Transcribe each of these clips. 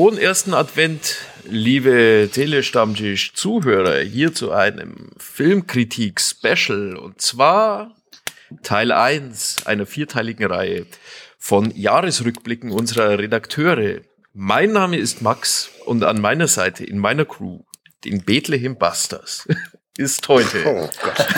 Frohen ersten Advent, liebe Telestammtisch-Zuhörer, hier zu einem Filmkritik-Special und zwar Teil 1 einer 4-teiligen Reihe von Jahresrückblicken unserer Redakteure. Mein Name ist Max und an meiner Seite, in meiner Crew, den Bethlehem Busters, ist heute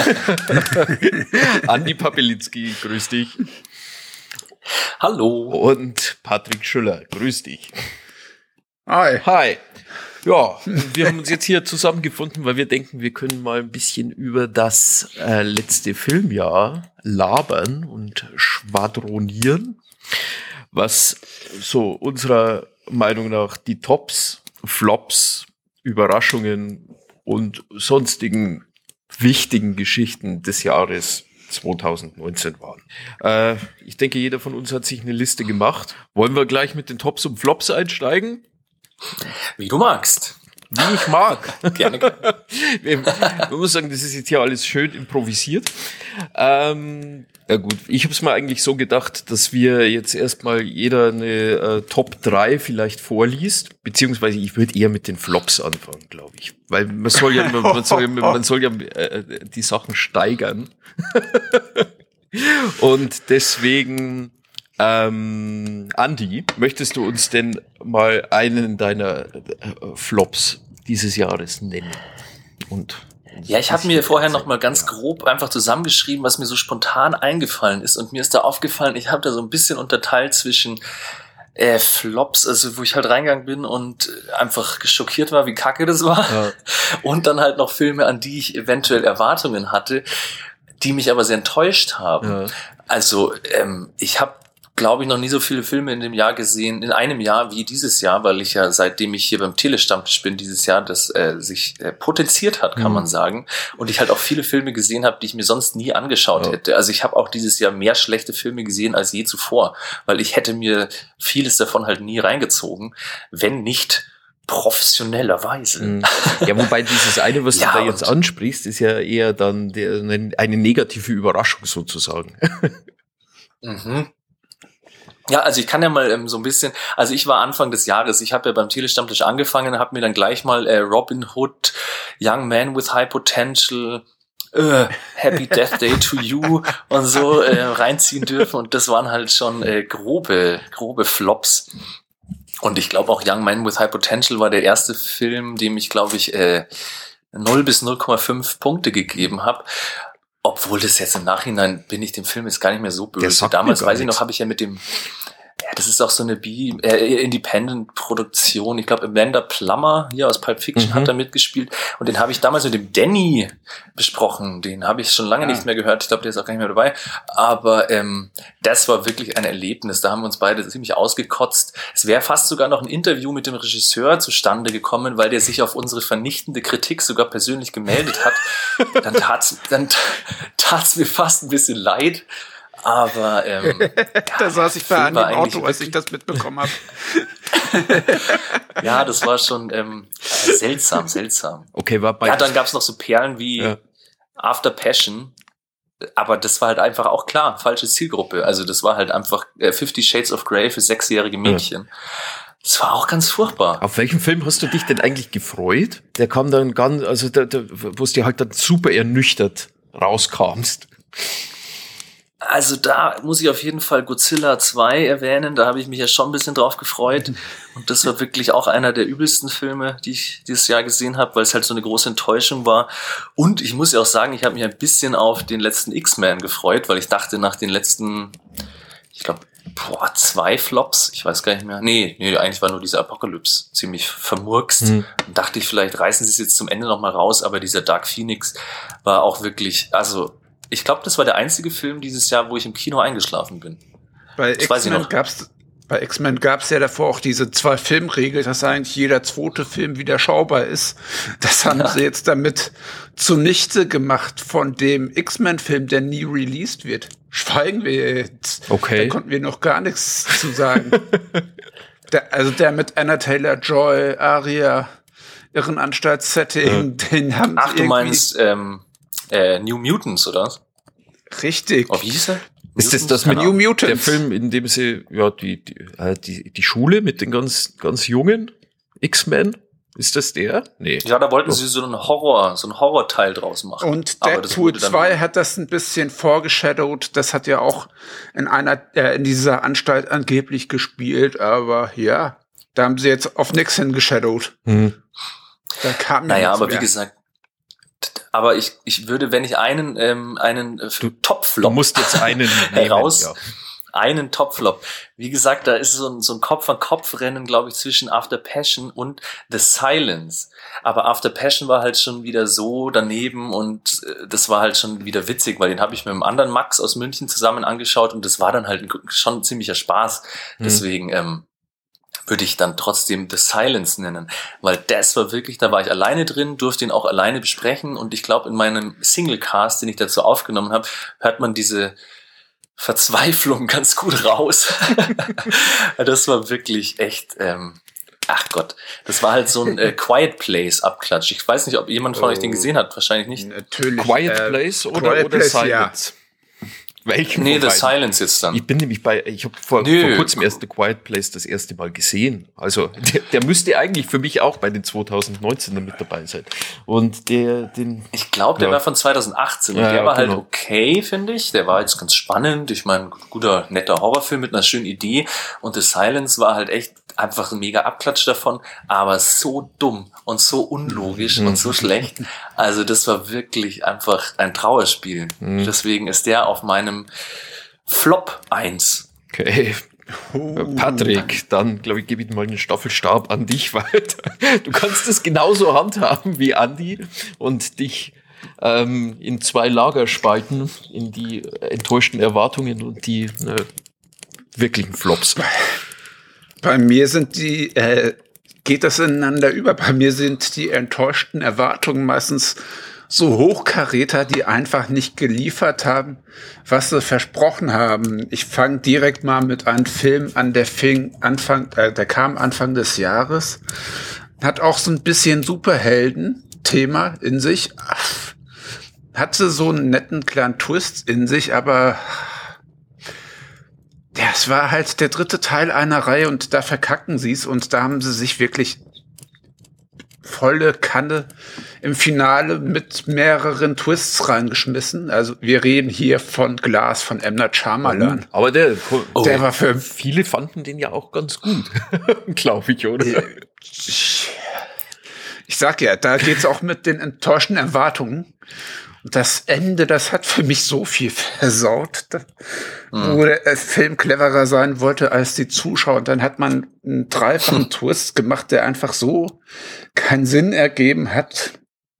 Andi Papelitzky, grüß dich. Hallo. Und Patrick Schüller, grüß dich. Hi. Hi. Ja, wir haben uns jetzt hier zusammengefunden, weil wir denken, wir können mal ein bisschen über das letzte Filmjahr labern und schwadronieren, was so unserer Meinung nach die Tops, Flops, Überraschungen und sonstigen wichtigen Geschichten des Jahres 2019 waren. Ich denke, jeder von uns hat sich eine Liste gemacht. Wollen wir gleich mit den Tops und Flops einsteigen? Wie du magst. Wie ich mag. Gerne. Man muss sagen, das ist jetzt hier alles schön improvisiert. Ja gut, ich habe es mir eigentlich so gedacht, dass wir jetzt erstmal jeder eine Top 3 vielleicht vorliest, beziehungsweise ich würde eher mit den Flops anfangen, glaube ich. Weil man soll ja die Sachen steigern. Und deswegen, Andi, möchtest du uns denn mal einen deiner Flops dieses Jahres nennen? Ja, ich habe mir vorher noch mal ganz grob einfach zusammengeschrieben, was mir so spontan eingefallen ist. Und mir ist da aufgefallen, ich habe da so ein bisschen unterteilt zwischen Flops, also wo ich halt reingegangen bin und einfach geschockiert war, wie kacke das war. Ja. Und dann halt noch Filme, an die ich eventuell Erwartungen hatte, die mich aber sehr enttäuscht haben. Ja. Also ich habe, glaube ich, noch nie so viele Filme in dem Jahr gesehen, in einem Jahr wie dieses Jahr, weil ich ja, seitdem ich hier beim Telestammtisch bin, dieses Jahr, das sich potenziert hat, kann man sagen. Und ich halt auch viele Filme gesehen habe, die ich mir sonst nie angeschaut hätte. Also ich habe auch dieses Jahr mehr schlechte Filme gesehen als je zuvor, weil ich hätte mir vieles davon halt nie reingezogen, wenn nicht professionellerweise. Ja, wobei dieses eine, was du da jetzt ansprichst, ist ja eher dann eine negative Überraschung sozusagen. Mhm. Ja, also ich kann ja mal so ein bisschen, also ich war Anfang des Jahres, ich habe ja beim Telestammtisch angefangen, habe mir dann gleich mal Robin Hood, Young Man with High Potential, Happy Death Day to You und so reinziehen dürfen und das waren halt schon grobe Flops. Und ich glaube auch Young Man with High Potential war der erste Film, dem ich glaube ich 0 bis 0,5 Punkte gegeben habe. Obwohl das jetzt im Nachhinein bin ich dem Film jetzt gar nicht mehr so böse. Damals, weiß ich noch, habe ich ja mit dem, das ist auch so eine Independent-Produktion. Ich glaube, Amanda Plummer hier aus Pulp Fiction hat da mitgespielt. Und den habe ich damals mit dem Danny besprochen. Den habe ich schon lange nicht mehr gehört. Ich glaube, der ist auch gar nicht mehr dabei. Aber das war wirklich ein Erlebnis. Da haben wir uns beide ziemlich ausgekotzt. Es wäre fast sogar noch ein Interview mit dem Regisseur zustande gekommen, weil der sich auf unsere vernichtende Kritik sogar persönlich gemeldet hat. Dann tat's mir fast ein bisschen leid. Aber da saß ich bei Andi im Auto, als ich das mitbekommen habe. Ja, das war schon seltsam. Okay, dann gab's noch so Perlen wie After Passion, aber das war halt einfach auch klar, falsche Zielgruppe. Also das war halt einfach 50 Shades of Grey für 6-jährige Mädchen. Ja. Das war auch ganz furchtbar. Auf welchen Film hast du dich denn eigentlich gefreut? Der kam dann wo es dir halt dann super ernüchtert rauskamst. Also da muss ich auf jeden Fall Godzilla 2 erwähnen, da habe ich mich ja schon ein bisschen drauf gefreut und das war wirklich auch einer der übelsten Filme, die ich dieses Jahr gesehen habe, weil es halt so eine große Enttäuschung war und ich muss ja auch sagen, ich habe mich ein bisschen auf den letzten X-Men gefreut, weil ich dachte nach den letzten, ich glaube, 2 Flops, ich weiß gar nicht mehr, nee, eigentlich war nur diese Apocalypse ziemlich vermurkst und dachte ich, vielleicht reißen sie es jetzt zum Ende nochmal raus, aber dieser Dark Phoenix war auch wirklich, also ich glaube, das war der einzige Film dieses Jahr, wo ich im Kino eingeschlafen bin. Bei X-Men gab's ja davor auch diese 2-Film-Regel, dass eigentlich jeder zweite Film wieder schaubar ist. Das haben sie jetzt damit zunichte gemacht von dem X-Men-Film, der nie released wird. Schweigen wir jetzt. Okay. Da konnten wir noch gar nichts zu sagen. der mit Anna Taylor-Joy, Aria, Irrenanstalt-Setting, den haben sie du meinst New Mutants, oder? Richtig. Oh, wie hieß er? Ist das mit New Mutants? Der Film, in dem sie die Schule mit den ganz Jungen X-Men? Ist das der? Nee. Ja, da wollten sie so einen Horrorteil draus machen. Und Deadpool 2 hat das ein bisschen vorgeshadowt. Das hat ja auch in dieser Anstalt angeblich gespielt. Aber ja, da haben sie jetzt auf nichts hingeshadowt. Da kam aber wie gesagt, aber ich würde, wenn ich einen Topflop. Du musst jetzt einen heraus. Ja. Einen Topflop. Wie gesagt, da ist so ein Kopf-an-Kopf-Rennen, glaube ich, zwischen After Passion und The Silence. Aber After Passion war halt schon wieder so daneben und das war halt schon wieder witzig, weil den habe ich mit einem anderen Max aus München zusammen angeschaut und das war dann halt schon ein ziemlicher Spaß. Deswegen würde ich dann trotzdem The Silence nennen, weil das war wirklich, da war ich alleine drin, durfte ihn auch alleine besprechen und ich glaube, in meinem Singlecast, den ich dazu aufgenommen habe, hört man diese Verzweiflung ganz gut raus. Das war wirklich echt, ach Gott, das war halt so ein Quiet Place Abklatsch. Ich weiß nicht, ob jemand von euch den gesehen hat, wahrscheinlich nicht. Natürlich. Quiet Place oder Silence? Ja. Welchen? Nee, The Silence jetzt dann. Ich bin nämlich ich habe vor kurzem erst The Quiet Place das erste Mal gesehen. Also der müsste eigentlich für mich auch bei den 2019er mit dabei sein. Und ich glaube, der war von 2018 und der war halt okay, finde ich. Der war jetzt ganz spannend. Ich meine, guter, netter Horrorfilm mit einer schönen Idee. Und The Silence war halt echt einfach ein mega Abklatsch davon, aber so dumm und so unlogisch und so schlecht. Also das war wirklich einfach ein Trauerspiel. Deswegen ist der auf meinem Flop 1. Okay. Patrick, dann glaube ich, gebe ich mal einen Staffelstab an dich weiter. Du kannst es genauso handhaben wie Andi und dich in zwei Lager spalten, in die enttäuschten Erwartungen und die wirklichen Flops. Bei mir sind geht das ineinander über. Bei mir sind die enttäuschten Erwartungen meistens so Hochkaräter, die einfach nicht geliefert haben, was sie versprochen haben. Ich fange direkt mal mit einem Film an, der kam Anfang des Jahres. Hat auch so ein bisschen Superhelden-Thema in sich. Hatte so einen netten kleinen Twist in sich, aber ja, es war halt der dritte Teil einer Reihe und da verkacken sie es und da haben sie sich wirklich volle Kanne im Finale mit mehreren Twists reingeschmissen. Also wir reden hier von Glass von M. Night Shyamalan. Aber der war für viele fanden den ja auch ganz gut, glaube ich, oder? Ich sag ja, da geht's auch mit den enttäuschten Erwartungen. Und das Ende, das hat für mich so viel versaut, wo der Film cleverer sein wollte als die Zuschauer. Und dann hat man einen dreifachen Twist gemacht, der einfach so keinen Sinn ergeben hat.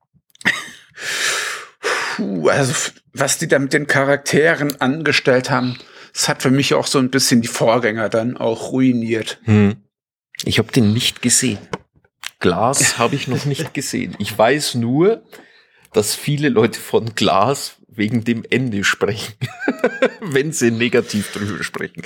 Also, was die da mit den Charakteren angestellt haben, das hat für mich auch so ein bisschen die Vorgänger dann auch ruiniert. Ich habe den nicht gesehen. Glass habe ich noch nicht gesehen. Ich weiß nur, dass viele Leute von Glass wegen dem Ende sprechen, wenn sie negativ drüber sprechen.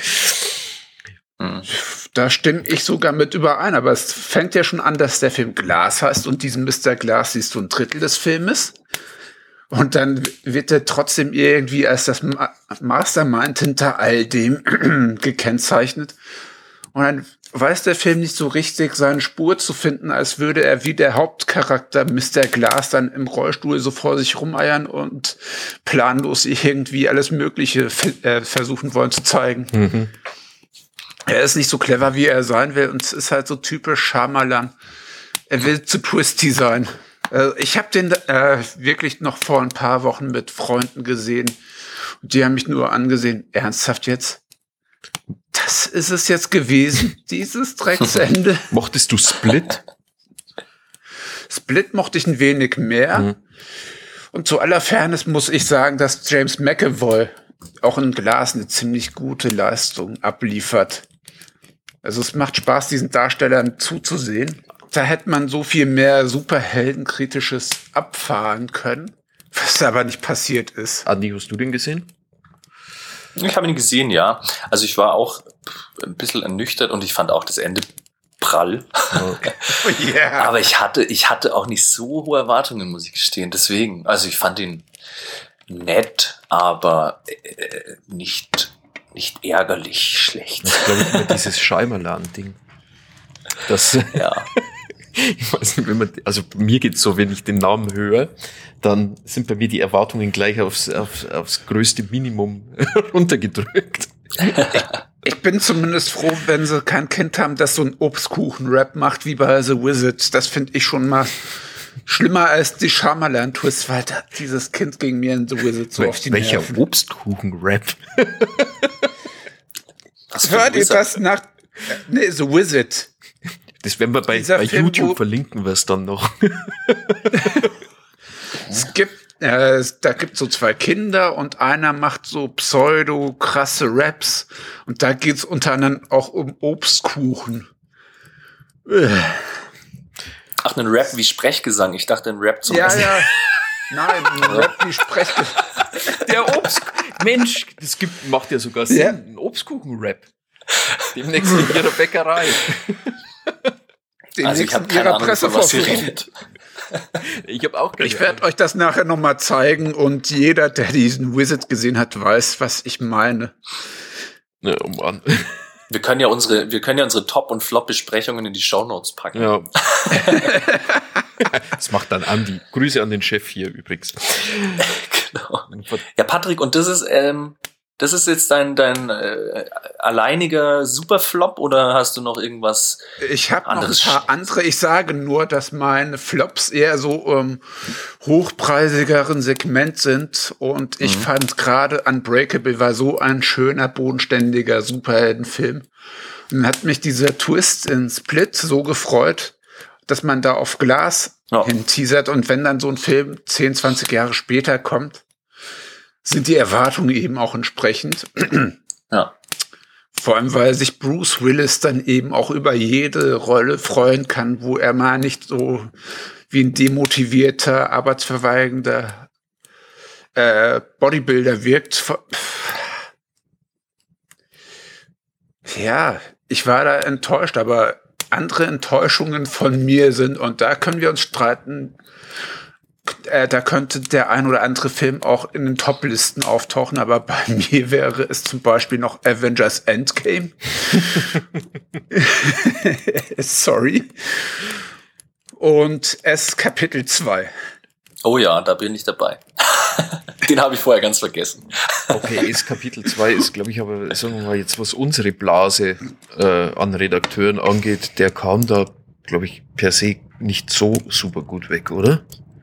Da stimme ich sogar mit überein, aber es fängt ja schon an, dass der Film Glass heißt und diesen Mr. Glass siehst du ein Drittel des Filmes und dann wird er trotzdem irgendwie als das Mastermind hinter all dem gekennzeichnet und dann weiß der Film nicht so richtig, seine Spur zu finden, als würde er wie der Hauptcharakter Mr. Glass dann im Rollstuhl so vor sich rumeiern und planlos irgendwie alles Mögliche versuchen wollen zu zeigen. Er ist nicht so clever, wie er sein will und es ist halt so typisch Shyamalan. Er will zu twisty sein. Ich habe den wirklich noch vor ein paar Wochen mit Freunden gesehen und die haben mich nur angesehen. Ernsthaft jetzt? Das ist es jetzt gewesen, dieses Drecksende. Mochtest du Split? Split mochte ich ein wenig mehr. Und zu aller Fairness muss ich sagen, dass James McAvoy auch in Glass eine ziemlich gute Leistung abliefert. Also es macht Spaß, diesen Darstellern zuzusehen. Da hätte man so viel mehr Superheldenkritisches abfahren können, was aber nicht passiert ist. Andi, hast du den gesehen? Ich habe ihn gesehen, ja. Also ich war auch ein bisschen ernüchtert und ich fand auch das Ende prall. Okay. Yeah. Aber ich hatte auch nicht so hohe Erwartungen, muss ich gestehen. Deswegen, also ich fand ihn nett, aber nicht ärgerlich schlecht. Das ist, glaube ich, immer dieses Shyamalan-Ding. Das ja. Ich weiß nicht, also mir geht's so, wenn ich den Namen höre, dann sind bei mir die Erwartungen gleich aufs größte Minimum runtergedrückt. Ich bin zumindest froh, wenn sie kein Kind haben, das so einen Obstkuchen-Rap macht wie bei The Wizard. Das finde ich schon mal schlimmer als die Shyamalan-Twist, weil da dieses Kind gegen mir in The Wizard so auf die Welcher Nerven. Obstkuchen-Rap? Hört ihr das nach... Nee, The Wizard. Das werden wir bei YouTube verlinken, wir es dann noch. Da gibt so 2 Kinder und einer macht so pseudo-krasse Raps und da geht's unter anderem auch um Obstkuchen. Ach, ein Rap wie Sprechgesang. Ich dachte, ein Rap zum Essen. Ja. Nein, ein Rap wie Sprechgesang. Der Mensch, das macht ja sogar Sinn. Ja. Ein Obstkuchen-Rap. Demnächst in ihrer Bäckerei. Also ich habe keine Ahnung, von was ihr redet. Ich habe auch keine Ich werde euch das nachher nochmal zeigen und jeder, der diesen Wizard gesehen hat, weiß, was ich meine. Ja, oh Mann. Wir können ja unsere Top- und Flop-Besprechungen in die Shownotes packen. Ja. Das macht dann Andi. Grüße an den Chef hier übrigens. Genau. Ja, Patrick, und das ist jetzt dein alleiniger Superflop oder hast du noch irgendwas Ich habe noch ein anderes? paar andere. Ich sage nur, dass meine Flops eher so hochpreisigeren Segment sind und ich fand gerade Unbreakable war so ein schöner, bodenständiger Superheldenfilm. Und dann hat mich dieser Twist in Split so gefreut, dass man da auf Glas hinteasert und wenn dann so ein Film 10, 20 Jahre später kommt, sind die Erwartungen eben auch entsprechend. Ja. Vor allem, weil sich Bruce Willis dann eben auch über jede Rolle freuen kann, wo er mal nicht so wie ein demotivierter, arbeitsverweigernder Bodybuilder wirkt. Ja, ich war da enttäuscht, aber andere Enttäuschungen von mir sind, und da können wir uns streiten, da könnte der ein oder andere Film auch in den Top-Listen auftauchen, aber bei mir wäre es zum Beispiel noch Avengers Endgame. Sorry. Und es Kapitel 2. Oh ja, da bin ich dabei. Den habe ich vorher ganz vergessen. Okay, es Kapitel 2 ist, glaube ich, aber sagen wir mal jetzt, was unsere Blase an Redakteuren angeht, der kam da, glaube ich, per se nicht so super gut weg, oder?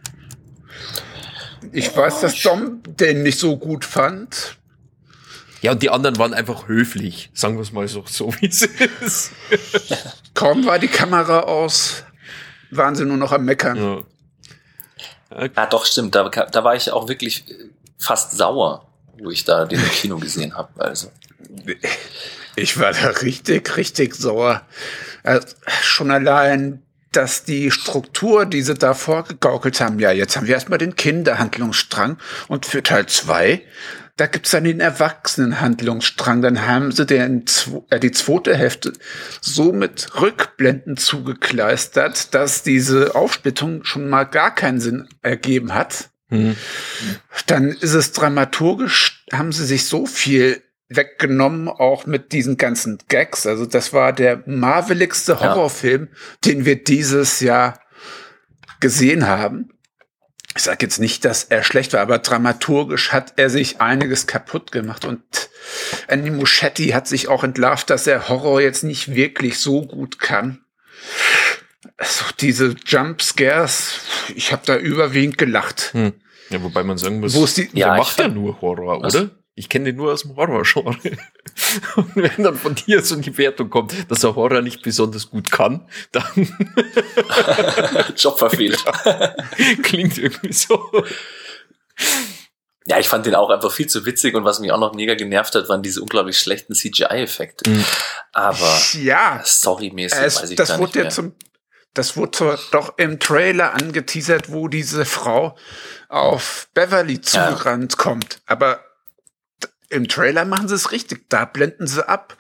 Ich weiß, dass Dom den nicht so gut fand. Ja, und die anderen waren einfach höflich. Sagen wir es mal so wie es ist. Kaum war die Kamera aus, waren sie nur noch am Meckern. Ja. Ja, doch, stimmt. Da war ich auch wirklich fast sauer, wo ich da den im Kino gesehen habe. Also. Ich war da richtig sauer. Also, schon allein, dass die Struktur, die sie da vorgegaukelt haben, ja, jetzt haben wir erstmal den Kinderhandlungsstrang und für Teil 2, da gibt's dann den Erwachsenenhandlungsstrang. Dann haben sie die zweite Hälfte so mit Rückblenden zugekleistert, dass diese Aufsplittung schon mal gar keinen Sinn ergeben hat. Dann ist es dramaturgisch, haben sie sich so viel weggenommen, auch mit diesen ganzen Gags. Also das war der marveligste Horrorfilm, den wir dieses Jahr gesehen haben. Ich sage jetzt nicht, dass er schlecht war, aber dramaturgisch hat er sich einiges kaputt gemacht und Andy Muschietti hat sich auch entlarvt, dass er Horror jetzt nicht wirklich so gut kann. Also diese Jumpscares, ich habe da überwiegend gelacht. Ja, wobei man sagen muss, der macht ja nur Horror, oder? Ich kenne den nur aus dem Horror-Genre. Und wenn dann von dir so eine Wertung kommt, dass er Horror nicht besonders gut kann, dann Job verfehlt. Klingt irgendwie so. Ja, ich fand den auch einfach viel zu witzig und was mich auch noch mega genervt hat, waren diese unglaublich schlechten CGI-Effekte. Aber ja, storymäßig weiß ich gar nicht mehr. Das wurde doch im Trailer angeteasert, wo diese Frau auf Beverly zugerannt kommt. Aber im Trailer machen sie es richtig. Da blenden sie ab.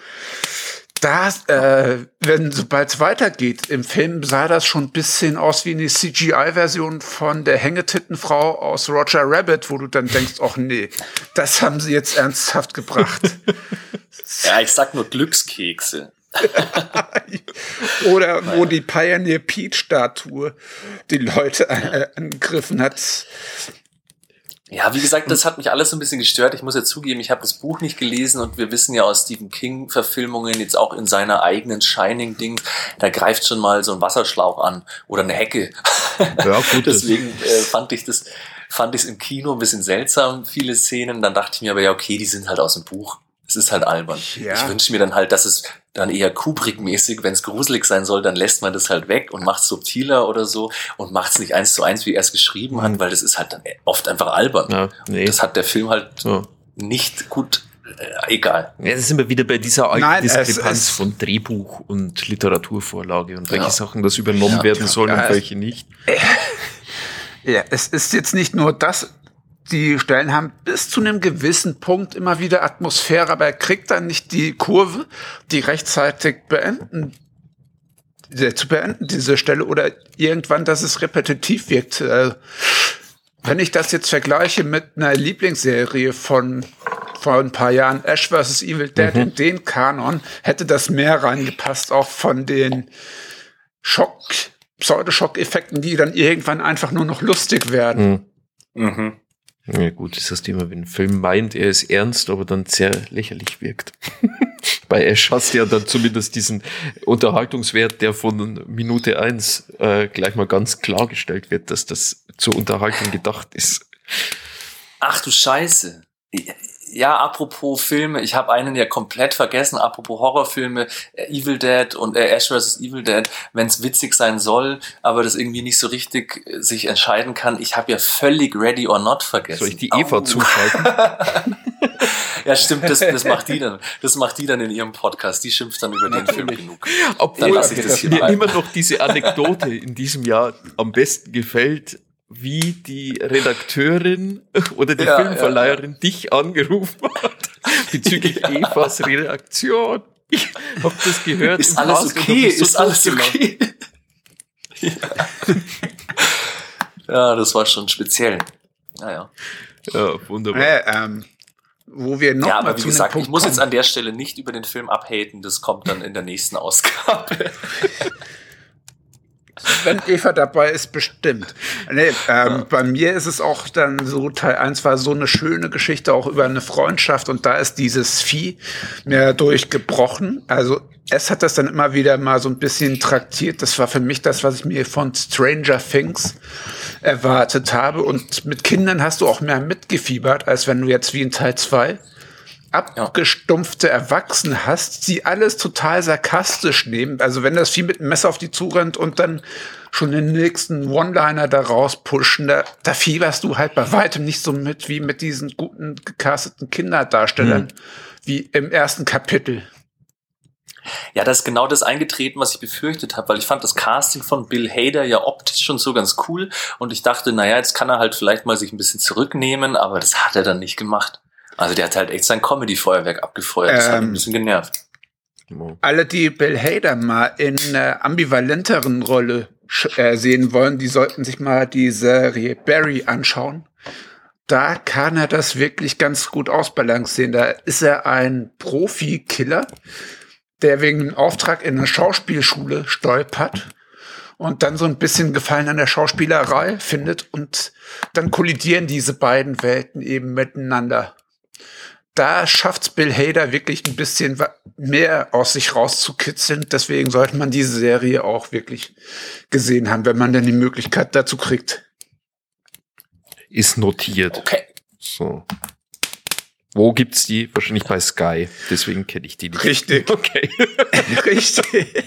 Sobald es weitergeht, im Film sah das schon ein bisschen aus wie eine CGI-Version von der Hängetittenfrau aus Roger Rabbit, wo du dann denkst, ach nee, das haben sie jetzt ernsthaft gebracht. Ja, ich sag nur Glückskekse. Oder wo die Pioneer Pete-Statue die Leute angegriffen hat. Ja, wie gesagt, das hat mich alles so ein bisschen gestört. Ich muss ja zugeben, ich habe das Buch nicht gelesen und wir wissen ja aus Stephen King-Verfilmungen, jetzt auch in seiner eigenen Shining-Ding, da greift schon mal so ein Wasserschlauch an oder eine Hecke. Ja, gut. Deswegen fand ich es im Kino ein bisschen seltsam, viele Szenen. Dann dachte ich mir aber, ja okay, die sind halt aus dem Buch. Es ist halt albern. Ja. Ich wünsche mir dann halt, dass es dann eher Kubrick-mäßig, wenn es gruselig sein soll, dann lässt man das halt weg und macht es subtiler oder so und macht es nicht 1:1, wie er es geschrieben hat, weil das ist halt dann oft einfach albern. Ja, nee. Das hat der Film halt nicht gut, egal. Ja, das sind wir wieder bei dieser alten Diskrepanz von Drehbuch und Literaturvorlage und welche Sachen das übernommen werden sollen und welche nicht. Ja, es ist jetzt nicht nur das. Die Stellen haben bis zu einem gewissen Punkt immer wieder Atmosphäre, aber er kriegt dann nicht die Kurve, die rechtzeitig zu beenden, diese Stelle, oder irgendwann, dass es repetitiv wirkt. Wenn ich das jetzt vergleiche mit einer Lieblingsserie von vor ein paar Jahren, Ash vs. Evil Dead, in den Kanon, hätte das mehr reingepasst, auch von den Pseudoschock-Effekten, die dann irgendwann einfach nur noch lustig werden. Ja gut, ist das Thema, wenn ein Film meint, er ist ernst, aber dann sehr lächerlich wirkt. Bei Ash hast du ja dann zumindest diesen Unterhaltungswert, der von Minute 1 gleich mal ganz klargestellt wird, dass das zur Unterhaltung gedacht ist. Ach du Scheiße. Ja, apropos Filme, ich habe einen ja komplett vergessen, apropos Horrorfilme, Evil Dead und Ash vs. Evil Dead, wenn es witzig sein soll, aber das irgendwie nicht so richtig sich entscheiden kann. Ich habe ja völlig Ready or Not vergessen. Soll ich die Eva zuschalten? Ja, stimmt, das macht die dann. Das macht die dann in ihrem Podcast. Die schimpft dann über den Film genug. Obwohl mir immer noch diese Anekdote in diesem Jahr am besten gefällt, wie die Redakteurin oder die Filmverleiherin dich angerufen hat bezüglich Evas Reaktion. Ich hab das gehört. Ist alles okay? Ist alles okay? Ja, das war schon speziell. Naja. Ja, wunderbar. Wo wir noch aber wie gesagt, ich muss jetzt an der Stelle nicht über den Film abhaten. Das kommt dann in der nächsten Ausgabe. Wenn Eva dabei ist, bestimmt. Bei mir ist es auch dann so, Teil 1 war so eine schöne Geschichte auch über eine Freundschaft und da ist dieses Vieh mehr durchgebrochen. Also es hat das dann immer wieder mal so ein bisschen traktiert. Das war für mich das, was ich mir von Stranger Things erwartet habe. Und mit Kindern hast du auch mehr mitgefiebert, als wenn du jetzt wie in Teil 2 abgestumpfte Erwachsene hast, die alles total sarkastisch nehmen. Also wenn das Vieh mit einem Messer auf die zurennt und dann schon den nächsten One-Liner da rauspushen, da fieberst du halt bei weitem nicht so mit wie mit diesen guten gecasteten Kinderdarstellern wie im ersten Kapitel. Ja, da ist genau das eingetreten, was ich befürchtet habe, weil ich fand das Casting von Bill Hader ja optisch schon so ganz cool und ich dachte, naja, jetzt kann er halt vielleicht mal sich ein bisschen zurücknehmen, aber das hat er dann nicht gemacht. Also der hat halt echt sein Comedy-Feuerwerk abgefeuert. Das hat mich ein bisschen genervt. Alle, die Bill Hader mal in einer ambivalenteren Rolle sehen wollen, die sollten sich mal die Serie Barry anschauen. Da kann er das wirklich ganz gut ausbalancieren. Da ist er ein Profi-Killer, der wegen einem Auftrag in einer Schauspielschule stolpert und dann so ein bisschen Gefallen an der Schauspielerei findet und dann kollidieren diese beiden Welten eben miteinander. Da schafft's Bill Hader wirklich ein bisschen mehr aus sich rauszukitzeln. Deswegen sollte man diese Serie auch wirklich gesehen haben, wenn man denn die Möglichkeit dazu kriegt. Ist notiert. Okay. So. Wo gibt's die? Wahrscheinlich bei Sky. Deswegen kenne ich die nicht. Richtig. Okay. Richtig.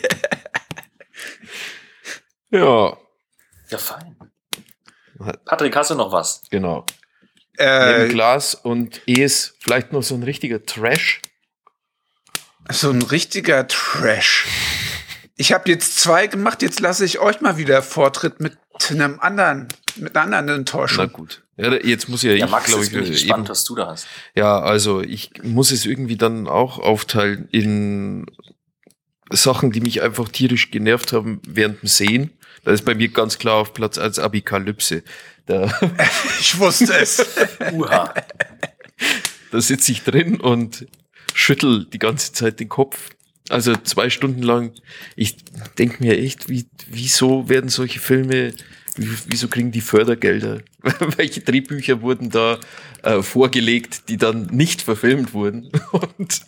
Ja. Ja, fein. Patrick, hast du noch was? Genau. Neben Glas und Es vielleicht noch so ein richtiger Trash. So ein richtiger Trash. Ich habe jetzt 2 gemacht, jetzt lasse ich euch mal wieder Vortritt mit einer anderen Enttäuschung. Na gut. Ja, jetzt muss ich Max, glaube ich, bin gespannt, was du da hast. Ja, also ich muss es irgendwie dann auch aufteilen in Sachen, die mich einfach tierisch genervt haben während dem Sehen. Da ist bei mir ganz klar auf Platz 1 Abikalypse. Ich wusste es. Da sitze ich drin und schüttel die ganze Zeit den Kopf. Also 2 Stunden lang, ich denke mir echt, wieso werden solche Filme, wieso kriegen die Fördergelder? Welche Drehbücher wurden da vorgelegt, die dann nicht verfilmt wurden? Und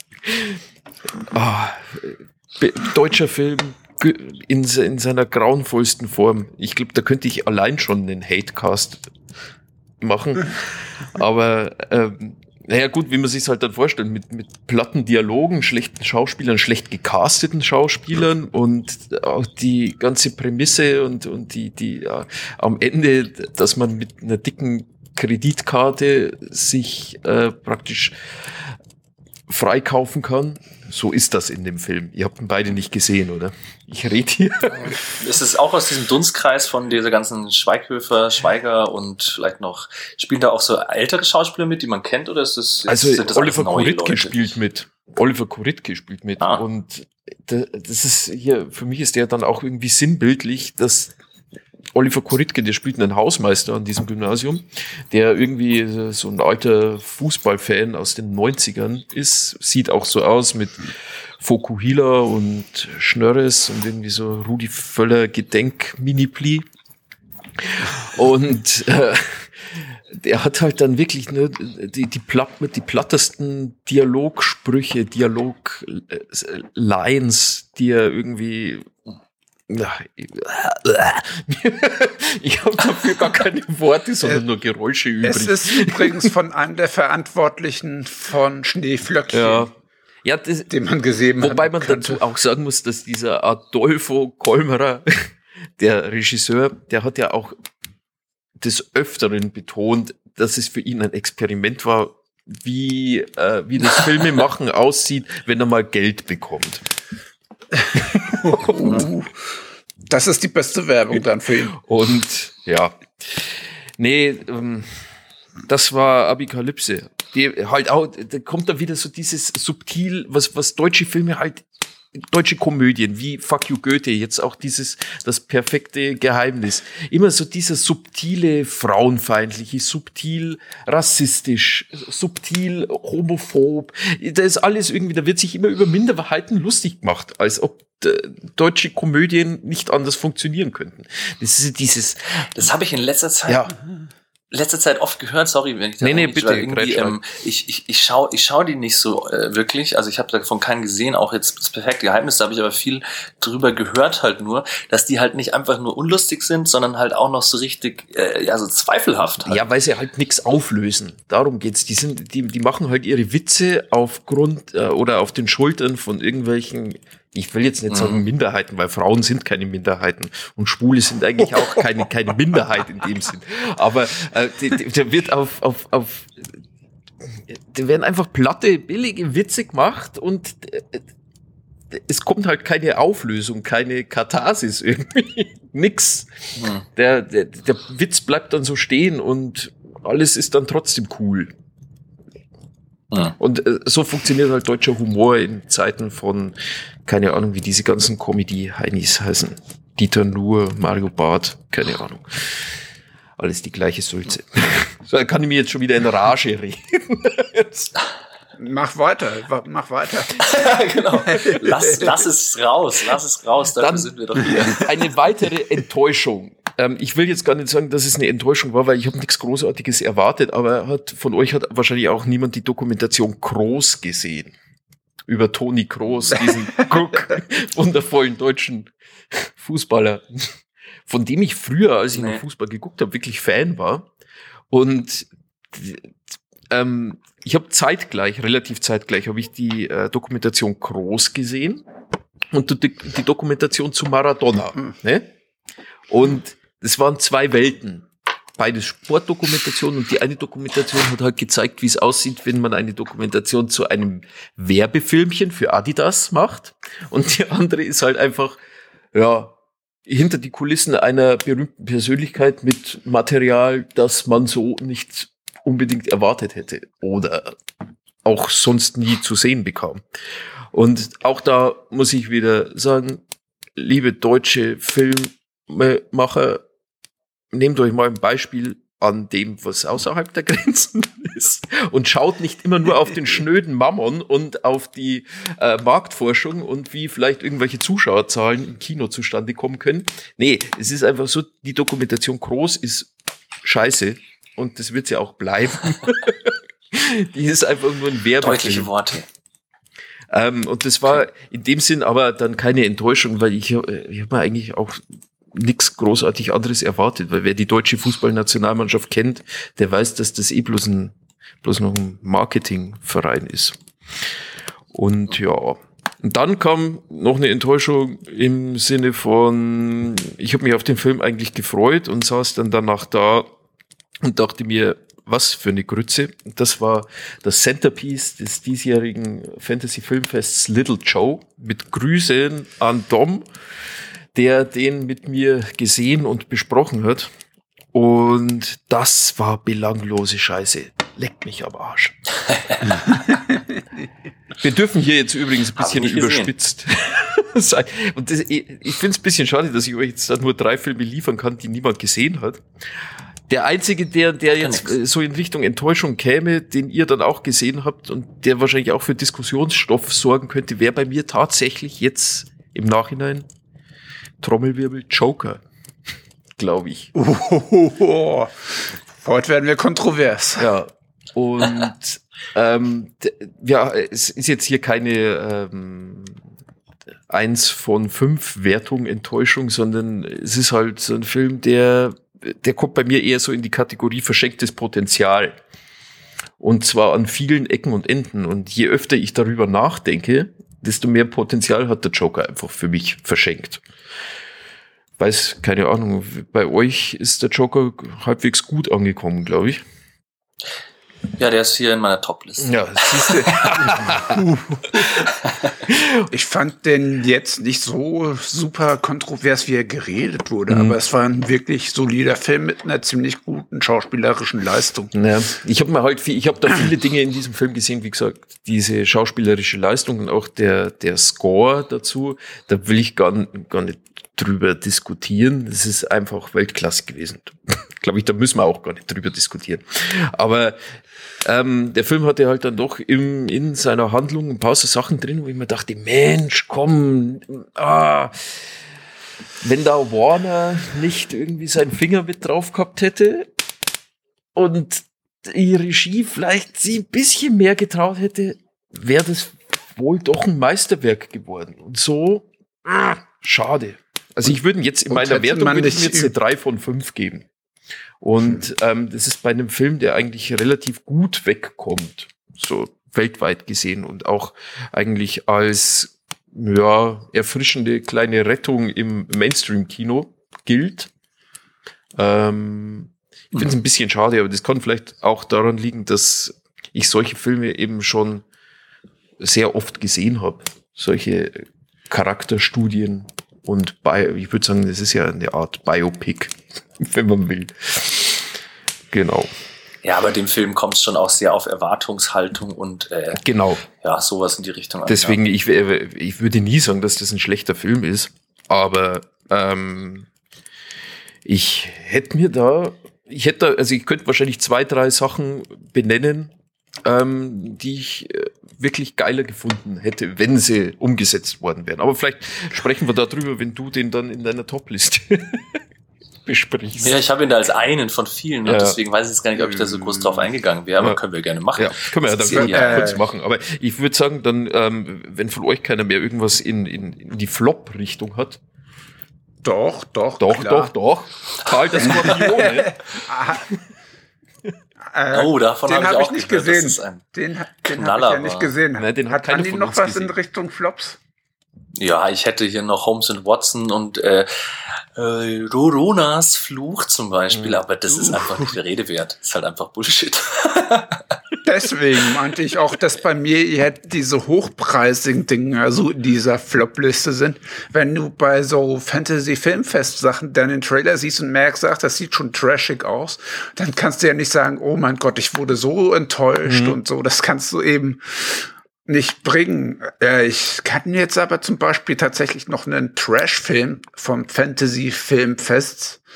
deutscher Film in seiner grauenvollsten Form. Ich glaube, da könnte ich allein schon einen Hatecast machen. Aber naja gut, wie man sich halt dann vorstellt, mit platten Dialogen, schlechten Schauspielern, schlecht gecasteten Schauspielern und auch die ganze Prämisse und die am Ende, dass man mit einer dicken Kreditkarte sich praktisch freikaufen kann. So ist das in dem Film. Ihr habt ihn beide nicht gesehen, oder? Ich rede hier. Ist es auch aus diesem Dunstkreis von dieser ganzen Schweiger und vielleicht noch, spielen da auch so ältere Schauspieler mit, die man kennt, oder ist das Oliver Koritke spielt mit. Oliver Koritke spielt mit. Und das ist hier, für mich ist der dann auch irgendwie sinnbildlich, dass Oliver Koritke, der spielt einen Hausmeister an diesem Gymnasium, der irgendwie so ein alter Fußballfan aus den 90ern ist, sieht auch so aus mit Fokuhila und Schnörres und irgendwie so Rudi Völler Gedenk-Mini-Pli. Und der hat halt dann wirklich die plattesten Dialogsprüche, Dialog-Lines, die er irgendwie... Ich habe dafür gar keine Worte, sondern nur Geräusche übrig. Es ist übrigens von einem der Verantwortlichen von Schneeflöckchen, den man gesehen hat. Wobei man dazu auch sagen muss, dass dieser Adolfo Kolmerer, der Regisseur, der hat ja auch des Öfteren betont, dass es für ihn ein Experiment war, wie das Filmemachen aussieht, wenn er mal Geld bekommt. Das ist die beste Werbung dann für ihn. Und ja, das war Apokalypse. Die halt auch, da kommt dann wieder so dieses subtil, was deutsche Filme halt, deutsche Komödien wie Fuck You Goethe, jetzt auch das perfekte Geheimnis. Immer so dieser subtile, frauenfeindliche, subtil rassistisch, subtil homophob. Da ist alles irgendwie, da wird sich immer über Minderheiten lustig gemacht, als ob deutsche Komödien nicht anders funktionieren könnten. Das ist das habe ich in letzter Zeit oft gehört, sorry, wenn ich da bitte, ich schau die nicht so wirklich, also ich habe davon keinen gesehen, auch jetzt das perfekte Geheimnis, da habe ich aber viel drüber gehört halt nur, dass die halt nicht einfach nur unlustig sind, sondern halt auch noch so richtig, so zweifelhaft halt. Ja, weil sie halt nichts auflösen, darum geht's, die machen halt ihre Witze aufgrund oder auf den Schultern von irgendwelchen, ich will jetzt nicht sagen Minderheiten, weil Frauen sind keine Minderheiten und Schwule sind eigentlich auch keine Minderheit in dem Sinn. Aber der wird da werden einfach platte, billige Witze gemacht und es kommt halt keine Auflösung, keine Katharsis irgendwie, nix. Der Witz bleibt dann so stehen und alles ist dann trotzdem cool. Ja. Und so funktioniert halt deutscher Humor in Zeiten von, keine Ahnung, wie diese ganzen Comedy-Heinis heißen. Dieter Nuhr, Mario Barth, keine Ahnung. Alles die gleiche Sulze. So, dann kann ich mir jetzt schon wieder in Rage reden. Mach weiter. Genau. Lass es raus, dafür dann sind wir doch hier. Eine weitere Enttäuschung. Ich will jetzt gar nicht sagen, dass es eine Enttäuschung war, weil ich habe nichts Großartiges erwartet, aber von euch hat wahrscheinlich auch niemand die Dokumentation Kroos gesehen. Über Toni Kroos, diesen wundervollen deutschen Fußballer, von dem ich früher, als ich noch Fußball geguckt habe, wirklich Fan war. Und ich habe relativ zeitgleich, habe ich die Dokumentation Kroos gesehen und die Dokumentation zu Maradona. Ne? Und es waren 2 Welten. Beides Sportdokumentationen und die eine Dokumentation hat halt gezeigt, wie es aussieht, wenn man eine Dokumentation zu einem Werbefilmchen für Adidas macht. Und die andere ist halt einfach, hinter die Kulissen einer berühmten Persönlichkeit mit Material, das man so nicht unbedingt erwartet hätte oder auch sonst nie zu sehen bekam. Und auch da muss ich wieder sagen, liebe deutsche Filmemacher, nehmt euch mal ein Beispiel an dem, was außerhalb der Grenzen ist und schaut nicht immer nur auf den schnöden Mammon und auf die Marktforschung und wie vielleicht irgendwelche Zuschauerzahlen im Kino zustande kommen können. Nee, es ist einfach so, die Dokumentation Groß ist scheiße und das wird sie auch bleiben. Die ist einfach nur ein Werbefilm. Deutliche Worte. Und das war in dem Sinn aber dann keine Enttäuschung, weil ich hab mir eigentlich auch nichts großartig anderes erwartet, weil wer die deutsche Fußballnationalmannschaft kennt, der weiß, dass das bloß noch ein Marketingverein ist. Und ja, und dann kam noch eine Enttäuschung im Sinne von, ich habe mich auf den Film eigentlich gefreut und saß dann danach da und dachte mir, was für eine Grütze. Das war das Centerpiece des diesjährigen Fantasy Filmfests Little Joe mit Grüßen an Dom, der den mit mir gesehen und besprochen hat. Und das war belanglose Scheiße. Leckt mich am Arsch. Wir dürfen hier jetzt übrigens ein bisschen überspitzt sein. Und ich finde es ein bisschen schade, dass ich euch jetzt nur 3 Filme liefern kann, die niemand gesehen hat. Der einzige, der jetzt so in Richtung Enttäuschung käme, den ihr dann auch gesehen habt und der wahrscheinlich auch für Diskussionsstoff sorgen könnte, wäre bei mir tatsächlich jetzt im Nachhinein Trommelwirbel Joker, glaube ich. Heute werden wir kontrovers. Ja, und ja, es ist jetzt hier keine 1 von 5 Wertung, Enttäuschung, sondern es ist halt so ein Film, der kommt bei mir eher so in die Kategorie verschenktes Potenzial. Und zwar an vielen Ecken und Enden. Und je öfter ich darüber nachdenke, desto mehr Potenzial hat der Joker einfach für mich verschenkt. Weiß, keine Ahnung, bei euch ist der Joker halbwegs gut angekommen, glaube ich. Ja, der ist hier in meiner Top-Liste. Ja, siehst du. Ich fand den jetzt nicht so super kontrovers, wie er geredet wurde, aber es war ein wirklich solider Film mit einer ziemlich guten schauspielerischen Leistung. Ja, ich habe da viele Dinge in diesem Film gesehen, wie gesagt, diese schauspielerische Leistung und auch der Score dazu, da will ich gar nicht drüber diskutieren. Das ist einfach Weltklasse gewesen. Glaube ich, da müssen wir auch gar nicht drüber diskutieren. Aber der Film hatte halt dann doch in seiner Handlung ein paar so Sachen drin, wo ich mir dachte, Mensch, komm, wenn da Warner nicht irgendwie seinen Finger mit drauf gehabt hätte und die Regie vielleicht sie ein bisschen mehr getraut hätte, wäre das wohl doch ein Meisterwerk geworden. Und so, schade. Also ich würde jetzt in meiner Wertung jetzt eine 3 von 5 geben. Und das ist bei einem Film, der eigentlich relativ gut wegkommt, so weltweit gesehen und auch eigentlich als erfrischende kleine Rettung im Mainstream-Kino gilt. Ich finde es ein bisschen schade, aber das kann vielleicht auch daran liegen, dass ich solche Filme eben schon sehr oft gesehen habe. Solche Charakterstudien und ich würde sagen, das ist ja eine Art Biopic, wenn man will. Genau. Ja, aber dem Film kommt es schon auch sehr auf Erwartungshaltung und genau. Ja, sowas in die Richtung. Deswegen, ich würde nie sagen, dass das ein schlechter Film ist, aber ich könnte wahrscheinlich 2, 3 Sachen benennen, die ich wirklich geiler gefunden hätte, wenn sie umgesetzt worden wären. Aber vielleicht sprechen wir darüber, wenn du den dann in deiner Top-Liste besprichst. Ja, ich habe ihn da als einen von vielen und deswegen weiß ich jetzt gar nicht, ob ich da so groß drauf eingegangen wäre, aber können wir gerne machen. Ja, können wir dann kurz machen. Aber ich würde sagen, dann, wenn von euch keiner mehr irgendwas in die Flop-Richtung hat. Doch. Karl der Skorpione. Davon habe ich nicht gesehen. Den habe ich ja nicht gesehen. Nein, den hat Andi noch was gesehen in Richtung Flops? Ja, ich hätte hier noch Holmes & Watson und Roronas Fluch zum Beispiel, aber das ist einfach nicht der Rede wert. Ist halt einfach Bullshit. Deswegen meinte ich auch, dass bei mir jetzt diese hochpreisigen Dinge also in dieser Flop-Liste sind. Wenn du bei so Fantasy-Filmfest-Sachen dann den Trailer siehst und merkst, das sieht schon trashig aus, dann kannst du ja nicht sagen, oh mein Gott, ich wurde so enttäuscht und so. Das kannst du eben nicht bringen. Ich kann jetzt aber zum Beispiel tatsächlich noch einen Trash-Film vom Fantasy-Filmfest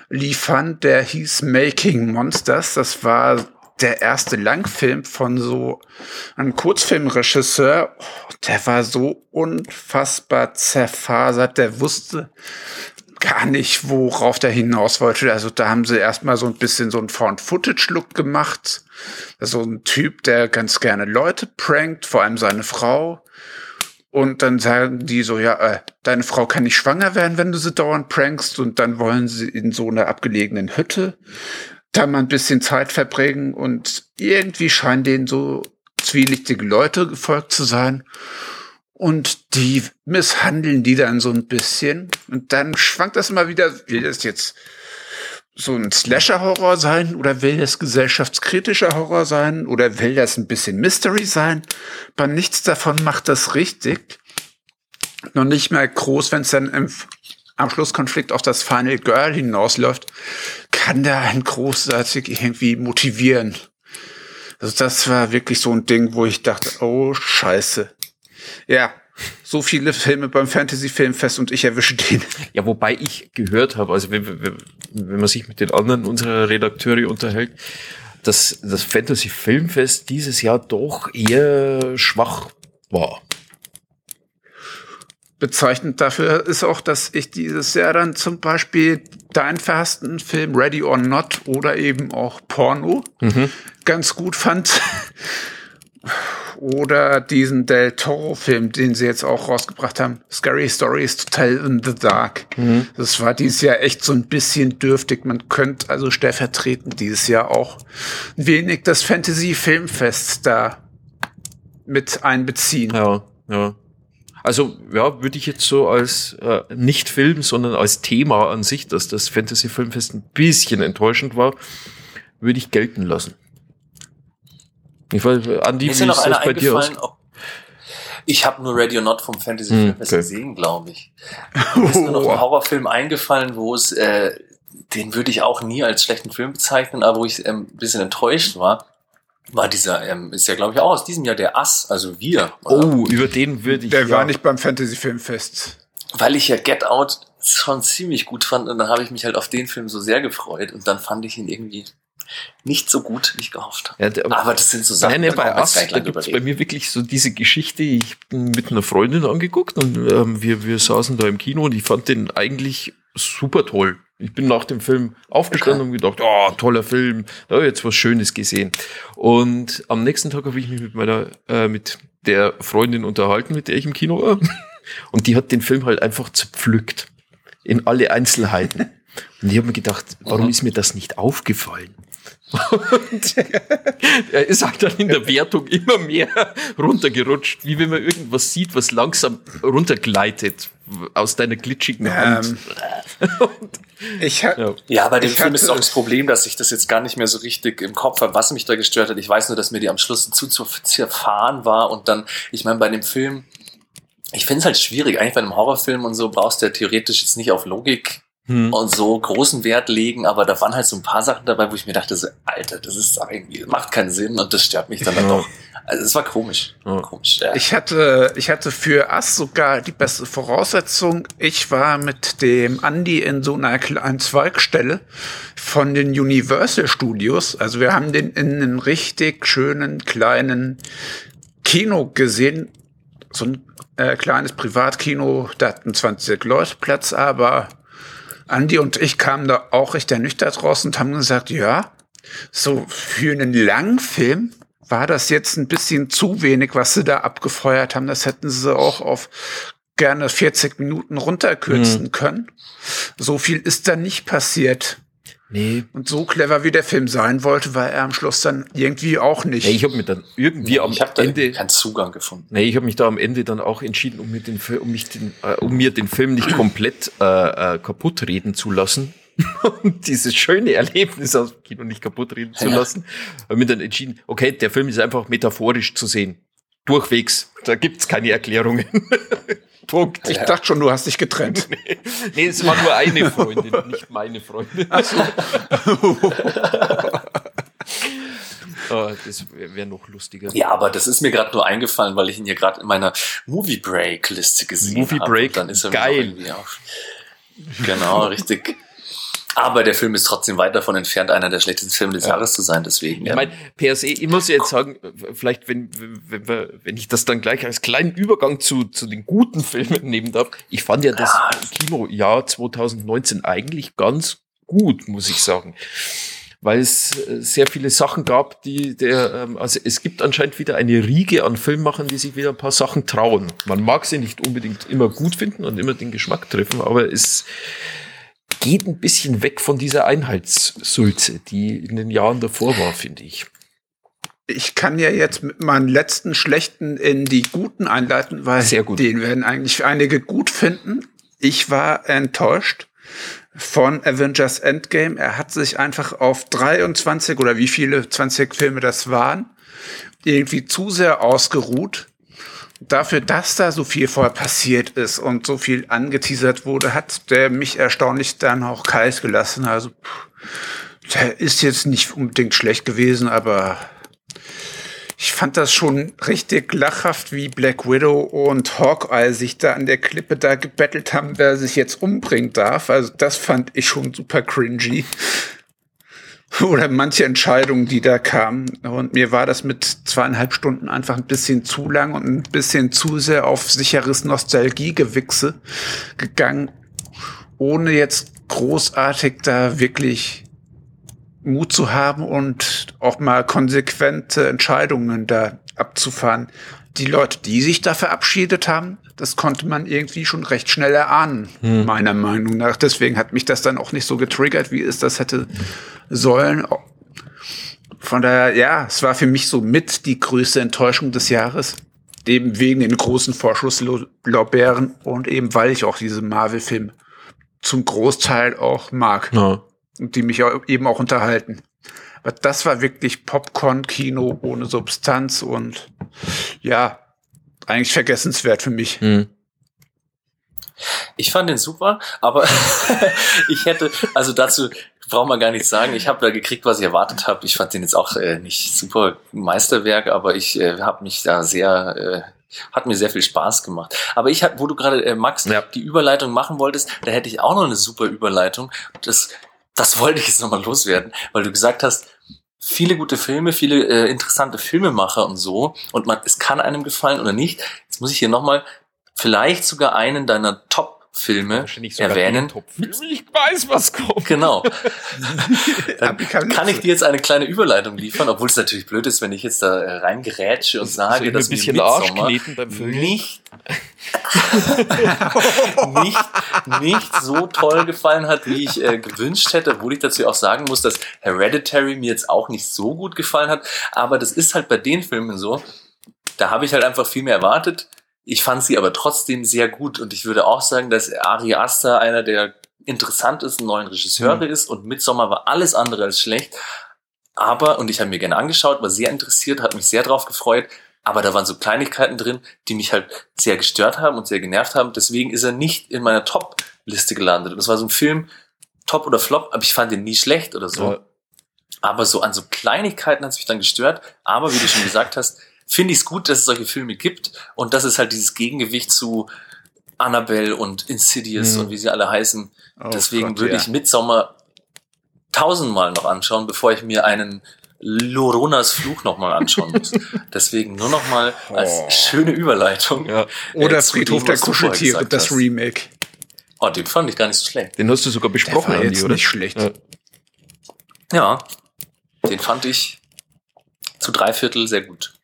liefern, der hieß Making Monsters. Das war der erste Langfilm von so einem Kurzfilmregisseur. Der war so unfassbar zerfasert, der wusste gar nicht, worauf der hinaus wollte. Also da haben sie erstmal so ein bisschen so einen Found-Footage-Look gemacht. So ein Typ, der ganz gerne Leute prankt, vor allem seine Frau. Und dann sagen die so, ja, deine Frau kann nicht schwanger werden, wenn du sie dauernd prankst. Und dann wollen sie in so einer abgelegenen Hütte da mal ein bisschen Zeit verbringen. Und irgendwie scheinen denen so zwielichtige Leute gefolgt zu sein. Und die misshandeln die dann so ein bisschen. Und dann schwankt das immer wieder, will das jetzt so ein Slasher-Horror sein oder will das gesellschaftskritischer Horror sein oder will das ein bisschen Mystery sein? Aber nichts davon macht das richtig. Noch nicht mal groß, wenn es dann am Schlusskonflikt auf das Final Girl hinausläuft, kann der einen großartig irgendwie motivieren. Also das war wirklich so ein Ding, wo ich dachte, oh Scheiße. Ja, so viele Filme beim Fantasy-Filmfest und ich erwische den. Ja, wobei ich gehört habe, also wenn man sich mit den anderen unserer Redakteure unterhält, dass das Fantasy-Filmfest dieses Jahr doch eher schwach war. Bezeichnend dafür ist auch, dass ich dieses Jahr dann zum Beispiel deinen verhassten Film Ready or Not oder eben auch Porno ganz gut fand. Oder diesen Del Toro-Film, den sie jetzt auch rausgebracht haben, Scary Stories to Tell in the Dark. Das war dieses Jahr echt so ein bisschen dürftig. Man könnte also stellvertretend dieses Jahr auch ein wenig das Fantasy-Filmfest da mit einbeziehen. Ja. Also, ja, würde ich jetzt so als nicht Film, sondern als Thema an sich, dass das Fantasy-Filmfest ein bisschen enttäuschend war, würde ich gelten lassen. Ich weiß, Andi, wie ist das bei dir aus? Ich habe nur Ready or Not vom Fantasy Filmfest gesehen, glaube ich. Mir ist nur noch ein Horrorfilm eingefallen, wo es, den würde ich auch nie als schlechten Film bezeichnen, aber wo ich ein bisschen enttäuscht war dieser, ist ja glaube ich auch aus diesem Jahr der Ass, also wir. Oder? Oh, über den würde ich Der war nicht beim Fantasy Filmfest. Weil ich ja Get Out schon ziemlich gut fand und dann habe ich mich halt auf den Film so sehr gefreut und dann fand ich ihn irgendwie nicht so gut, wie ich gehofft habe. Ja, aber das sind so Sachen, bei Ass, da gibt es bei mir wirklich so diese Geschichte, ich bin mit einer Freundin angeguckt und wir saßen da im Kino und ich fand den eigentlich super toll. Ich bin nach dem Film aufgestanden und gedacht, oh, toller Film, da habe ich jetzt was Schönes gesehen. Und am nächsten Tag habe ich mich mit der Freundin unterhalten, mit der ich im Kino war. Und die hat den Film halt einfach zerpflückt. In alle Einzelheiten. Und ich habe mir gedacht, warum ist mir das nicht aufgefallen? Und er ist halt dann in der Wertung immer mehr runtergerutscht, wie wenn man irgendwas sieht, was langsam runtergleitet aus deiner glitschigen Hand. Ja, bei dem Film ist auch das Problem, dass ich das jetzt gar nicht mehr so richtig im Kopf habe, was mich da gestört hat. Ich weiß nur, dass mir die am Schluss zu zerfahren war und dann, ich meine, bei dem Film, ich finde es halt schwierig, eigentlich bei einem Horrorfilm und so brauchst du ja theoretisch jetzt nicht auf Logik und so großen Wert legen, aber da waren halt so ein paar Sachen dabei, wo ich mir dachte, so, Alter, das ist aber irgendwie, das macht keinen Sinn und das stört mich dann doch. Also es war komisch. Ja. Ich hatte für Ass sogar die beste Voraussetzung. Ich war mit dem Andi in so einer kleinen Zweigstelle von den Universal Studios. Also wir haben den in einem richtig schönen kleinen Kino gesehen. So ein kleines Privatkino, da hatten 20 Leute Platz, aber Andi und ich kamen da auch recht ernüchtert raus und haben gesagt, ja, so für einen langen Film war das jetzt ein bisschen zu wenig, was sie da abgefeuert haben. Das hätten sie auch auf gerne 40 Minuten runterkürzen können. So viel ist da nicht passiert. Nee. Und so clever wie der Film sein wollte, war er am Schluss dann irgendwie auch nicht. Nee, ich habe mir dann irgendwie am Ende keinen Zugang gefunden. Nee, ich habe mich da am Ende dann auch entschieden, um mir den Film nicht komplett kaputt reden zu lassen. Und dieses schöne Erlebnis aus dem Kino nicht kaputt reden zu lassen. Habe mir dann entschieden, okay, der Film ist einfach metaphorisch zu sehen. Durchwegs. Da gibt's keine Erklärungen. Punkt. Ich dachte schon, du hast dich getrennt. Nee, es war nur eine Freundin, nicht meine Freundin. Ach so. Das wäre noch lustiger. Ja, aber das ist mir gerade nur eingefallen, weil ich ihn hier gerade in meiner Movie Break Liste gesehen habe. Movie Break, dann ist er geil. Genau, richtig. Aber der Film ist trotzdem weit davon entfernt, einer der schlechtesten Filme des Jahres zu sein, deswegen. Ich meine, per se, ich muss jetzt sagen, vielleicht, wenn ich das dann gleich als kleinen Übergang zu den guten Filmen nehmen darf, ich fand ja das Kinojahr 2019 eigentlich ganz gut, muss ich sagen. Weil es sehr viele Sachen gab, also es gibt anscheinend wieder eine Riege an Filmemachern, die sich wieder ein paar Sachen trauen. Man mag sie nicht unbedingt immer gut finden und immer den Geschmack treffen, aber es geht ein bisschen weg von dieser Einheitssülze, die in den Jahren davor war, finde ich. Ich kann ja jetzt mit meinen letzten schlechten in die guten einleiten, weil den werden eigentlich einige gut finden. Ich war enttäuscht von Avengers Endgame. Er hat sich einfach auf 23 oder wie viele 20 Filme das waren, irgendwie zu sehr ausgeruht. Dafür, dass da so viel vorher passiert ist und so viel angeteasert wurde, hat der mich erstaunlich dann auch kalt gelassen. Also, der ist jetzt nicht unbedingt schlecht gewesen, aber ich fand das schon richtig lachhaft, wie Black Widow und Hawkeye sich da an der Klippe da gebettelt haben, wer sich jetzt umbringen darf. Also, das fand ich schon super cringy. Oder manche Entscheidungen, die da kamen. Und mir war das mit 2,5 Stunden einfach ein bisschen zu lang und ein bisschen zu sehr auf sicheres Nostalgiegewichse gegangen, ohne jetzt großartig da wirklich Mut zu haben und auch mal konsequente Entscheidungen da abzufahren. Die Leute, die sich da verabschiedet haben, das konnte man irgendwie schon recht schnell erahnen, meiner Meinung nach. Deswegen hat mich das dann auch nicht so getriggert, wie es das hätte sollen. Von daher, ja, es war für mich so mit die größte Enttäuschung des Jahres. Eben wegen den großen Vorschusslorbeeren und eben weil ich auch diese Marvel-Filme zum Großteil auch mag. Ja. Und die mich eben auch unterhalten. Aber das war wirklich Popcorn-Kino ohne Substanz und ja, eigentlich vergessenswert für mich. Ich fand den super, aber ich hätte, also dazu braucht man gar nichts sagen. Ich habe da gekriegt, was ich erwartet habe. Ich fand den jetzt auch nicht super Meisterwerk, aber ich habe mich da hat mir sehr viel Spaß gemacht. Aber wo du gerade, Max, die Überleitung machen wolltest, da hätte ich auch noch eine super Überleitung. Das wollte ich jetzt nochmal loswerden, weil du gesagt hast, viele gute Filme, viele interessante Filmemacher und so. Und es kann einem gefallen oder nicht. Jetzt muss ich hier nochmal vielleicht sogar einen deiner Top-Filme erwähnen. Ich weiß, was kommt. Genau. Dann kann ich dir jetzt eine kleine Überleitung liefern, obwohl es natürlich blöd ist, wenn ich jetzt da reingerätsche und sage, dass mir Midsommar nicht so toll gefallen hat, wie ich gewünscht hätte, obwohl ich dazu auch sagen muss, dass Hereditary mir jetzt auch nicht so gut gefallen hat, aber das ist halt bei den Filmen so, da habe ich halt einfach viel mehr erwartet. Ich fand sie aber trotzdem sehr gut und ich würde auch sagen, dass Ari Aster einer der interessantesten neuen Regisseure ist und Midsommar war alles andere als schlecht. Aber, und ich habe mir gerne angeschaut, war sehr interessiert, hat mich sehr drauf gefreut, aber da waren so Kleinigkeiten drin, die mich halt sehr gestört haben und sehr genervt haben. Deswegen ist er nicht in meiner Top-Liste gelandet. Und das war so ein Film, Top oder Flop, aber ich fand den nie schlecht oder so. Ja. Aber so an so Kleinigkeiten hat es mich dann gestört. Aber wie du schon gesagt hast, finde ich es gut, dass es solche Filme gibt und dass es halt dieses Gegengewicht zu Annabelle und Insidious und wie sie alle heißen. Deswegen würde ich Midsommar 1000-mal noch anschauen, bevor ich mir einen Loronas Fluch nochmal anschauen muss. Deswegen nur nochmal als schöne Überleitung. Ja. Oder Friedhof der Kuscheltiere, das Remake. Oh, den fand ich gar nicht so schlecht. Den hast du sogar besprochen, der war jetzt oder? Nicht schlecht. Ja, den fand ich zu 3/4 sehr gut.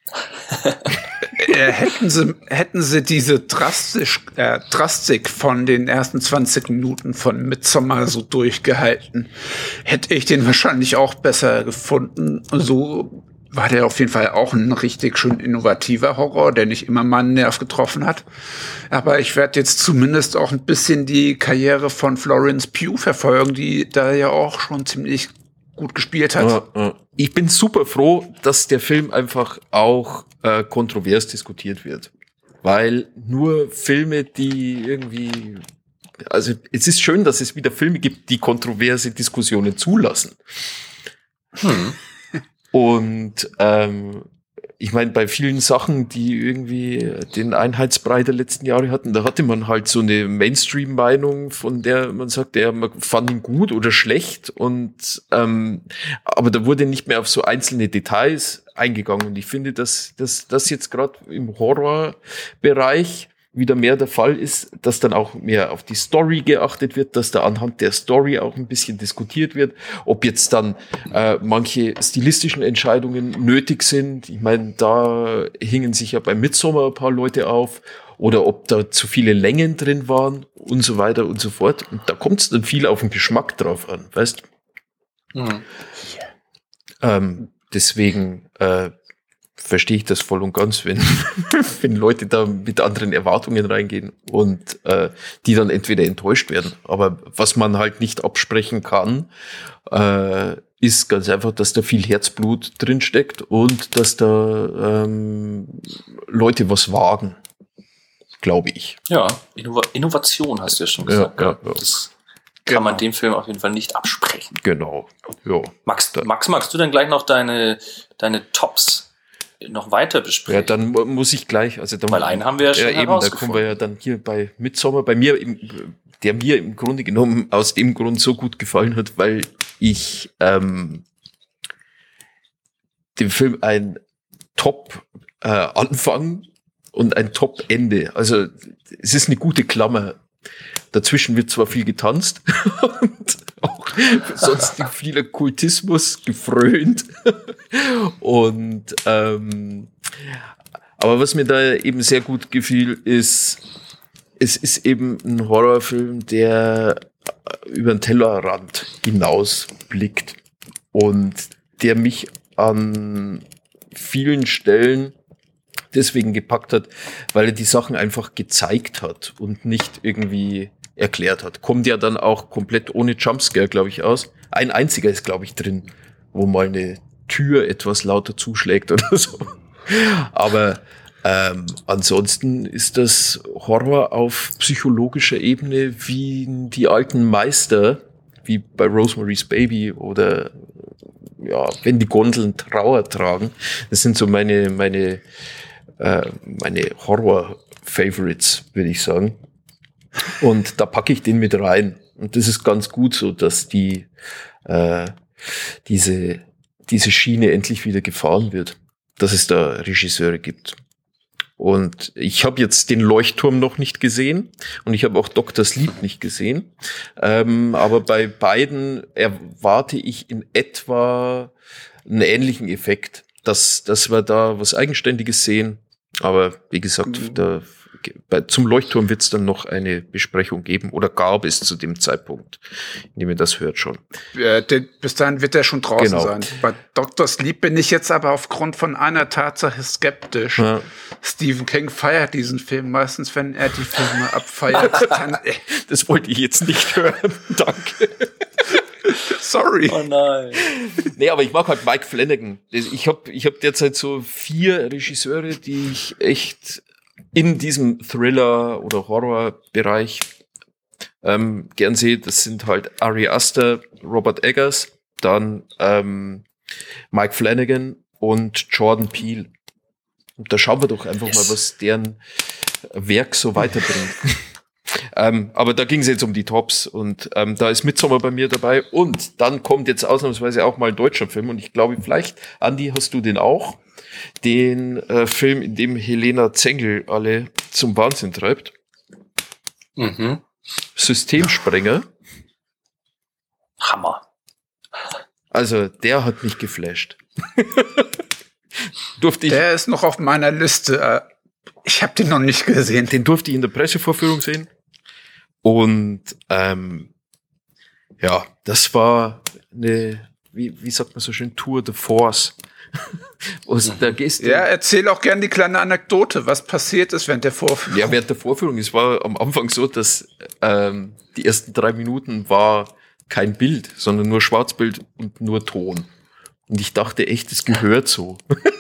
Hätten sie diese Drastik von den ersten 20 Minuten von Midsommar so durchgehalten, hätte ich den wahrscheinlich auch besser gefunden. So war der auf jeden Fall auch ein richtig schön innovativer Horror, der nicht immer mal einen Nerv getroffen hat. Aber ich werde jetzt zumindest auch ein bisschen die Karriere von Florence Pugh verfolgen, die da ja auch schon ziemlich gut gespielt hat. Ich bin super froh, dass der Film einfach auch kontrovers diskutiert wird. Weil nur Filme, die irgendwie, also es ist schön, dass es wieder Filme gibt, die kontroverse Diskussionen zulassen. Und ich meine, bei vielen Sachen, die irgendwie den Einheitsbrei der letzten Jahre hatten, da hatte man halt so eine Mainstream-Meinung, von der man sagt, man fand ihn gut oder schlecht und aber da wurde nicht mehr auf so einzelne Details eingegangen. Und ich finde, dass das jetzt gerade im Horrorbereich wieder mehr der Fall ist, dass dann auch mehr auf die Story geachtet wird, dass da anhand der Story auch ein bisschen diskutiert wird, ob jetzt dann manche stilistischen Entscheidungen nötig sind. Ich meine, da hingen sich ja bei Midsommar ein paar Leute auf, oder ob da zu viele Längen drin waren und so weiter und so fort. Und da kommt es dann viel auf den Geschmack drauf an, weißt? Deswegen verstehe ich das voll und ganz, wenn Leute da mit anderen Erwartungen reingehen und die dann entweder enttäuscht werden. Aber was man halt nicht absprechen kann, ist ganz einfach, dass da viel Herzblut drinsteckt und dass da Leute was wagen, glaube ich. Ja, Innovation hast du ja schon gesagt. Ja. Das kann man dem Film auf jeden Fall nicht absprechen. Genau. Ja. Max, magst du dann gleich noch deine Tops noch weiter besprechen? Ja, dann muss ich gleich, weil einen haben wir ja schon herausgefunden. Da kommen wir ja dann hier bei Midsommar, der mir im Grunde genommen aus dem Grund so gut gefallen hat, weil ich dem Film ein Top-Anfang und ein Top-Ende, also es ist eine gute Klammer. Dazwischen wird zwar viel getanzt und auch sonst vieler Kultismus gefrönt. Und aber was mir da eben sehr gut gefiel, ist, es ist eben ein Horrorfilm, der über den Tellerrand hinausblickt und der mich an vielen Stellen deswegen gepackt hat, weil er die Sachen einfach gezeigt hat und nicht irgendwie erklärt hat. Kommt ja dann auch komplett ohne Jumpscare, glaube ich, aus. Ein einziger ist, glaube ich, drin, wo mal eine Tür etwas lauter zuschlägt oder so. Aber ansonsten ist das Horror auf psychologischer Ebene wie die alten Meister, wie bei Rosemary's Baby oder ja, wenn die Gondeln Trauer tragen. Das sind so meine Horror-Favorites, würde ich sagen. Und da packe ich den mit rein. Und das ist ganz gut so, dass diese Schiene endlich wieder gefahren wird. Dass es da Regisseure gibt. Und ich habe jetzt den Leuchtturm noch nicht gesehen und ich habe auch Dr. Sleep nicht gesehen. Aber bei beiden erwarte ich in etwa einen ähnlichen Effekt, dass wir da was Eigenständiges sehen. Aber wie gesagt, zum Leuchtturm wird es dann noch eine Besprechung geben oder gab es zu dem Zeitpunkt, in dem ihr das hört schon. Bis dahin wird er schon draußen sein. Bei Dr. Sleep bin ich jetzt aber aufgrund von einer Tatsache skeptisch. Ja. Stephen King feiert diesen Film meistens, wenn er die Filme abfeiert. Das wollte ich jetzt nicht hören. Danke. Sorry. Oh nein. Nee, aber ich mag halt Mike Flanagan. Ich hab derzeit so 4 Regisseure, die ich echt in diesem Thriller- oder Horrorbereich gern sehe. Das sind halt Ari Aster, Robert Eggers, dann Mike Flanagan und Jordan Peele. Und da schauen wir doch einfach mal, was deren Werk so weiterbringt. Aber da ging es jetzt um die Tops und da ist Midsommar bei mir dabei und dann kommt jetzt ausnahmsweise auch mal ein deutscher Film und ich glaube vielleicht, Andi, hast du den auch? Den Film, in dem Helena Zengel alle zum Wahnsinn treibt. Mhm. Systemsprenger. Hammer. Also der hat mich geflasht. Der ist noch auf meiner Liste. Ich habe den noch nicht gesehen. Den durfte ich in der Pressevorführung sehen. Und ja, das war eine, wie sagt man so schön, Tour de Force. Da gehst du erzähl auch gern die kleine Anekdote, was passiert ist während der Vorführung. Ja, während der Vorführung. Es war am Anfang so, dass die ersten 3 Minuten war kein Bild, sondern nur Schwarzbild und nur Ton. Und ich dachte echt, es gehört so.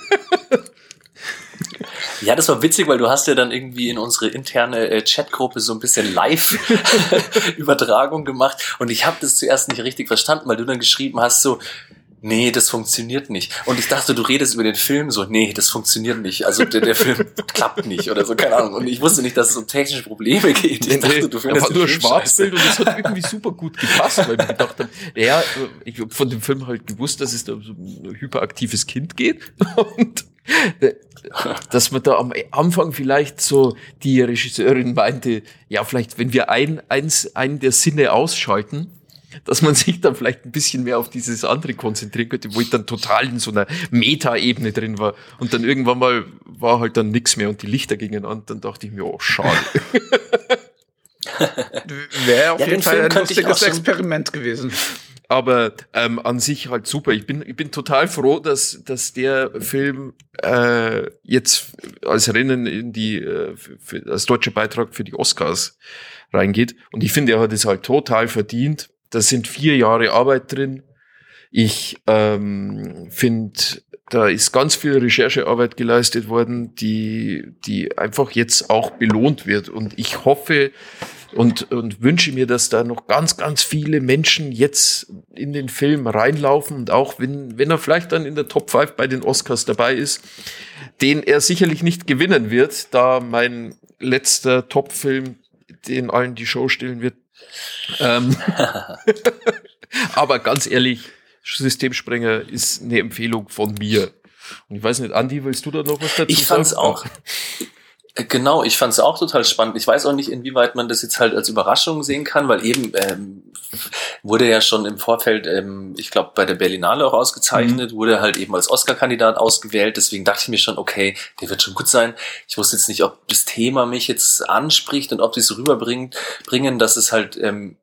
Ja, das war witzig, weil du hast ja dann irgendwie in unsere interne Chatgruppe so ein bisschen Live-Übertragung gemacht und ich habe das zuerst nicht richtig verstanden, weil du dann geschrieben hast so, nee, das funktioniert nicht. Und ich dachte, du redest über den Film so, nee, das funktioniert nicht. Also der Film klappt nicht oder so, keine Ahnung. Und ich wusste nicht, dass es um technische Probleme geht. Ich dachte, du findest war nur Schwarzbild und das hat irgendwie super gut gepasst, weil wir gedacht haben, ja, ich habe von dem Film halt gewusst, dass es da um so ein hyperaktives Kind geht. Und dass man da am Anfang vielleicht so, die Regisseurin meinte, ja, vielleicht, wenn wir einen der Sinne ausschalten, dass man sich dann vielleicht ein bisschen mehr auf dieses andere konzentrieren könnte, wo ich dann total in so einer Meta-Ebene drin war. Und dann irgendwann mal war halt dann nichts mehr und die Lichter gingen an. Dann dachte ich mir, oh, schade. Wäre auf jeden Fall ein lustiges Experiment gewesen. Aber an sich halt super. Ich bin total froh, dass der Film jetzt als Rennen in die als deutscher Beitrag für die Oscars reingeht. Und ich finde, er hat es halt total verdient. Da sind 4 Jahre Arbeit drin. Ich finde, da ist ganz viel Recherchearbeit geleistet worden, die einfach jetzt auch belohnt wird. Und ich hoffe und wünsche mir, dass da noch ganz, ganz viele Menschen jetzt in den Film reinlaufen. Und auch wenn er vielleicht dann in der Top 5 bei den Oscars dabei ist, den er sicherlich nicht gewinnen wird, da mein letzter Top-Film, den allen die Show stehlen wird. Aber ganz ehrlich, Systemsprenger ist eine Empfehlung von mir. Und ich weiß nicht, Andi, willst du da noch was dazu sagen? Ich fand's auch. Genau, ich fand's auch total spannend. Ich weiß auch nicht, inwieweit man das jetzt halt als Überraschung sehen kann, weil eben wurde ja schon im Vorfeld, ich glaube, bei der Berlinale auch ausgezeichnet, wurde halt eben als Oscar-Kandidat ausgewählt. Deswegen dachte ich mir schon, okay, der wird schon gut sein. Ich wusste jetzt nicht, ob das Thema mich jetzt anspricht und ob sie es so rüberbringen, dass es halt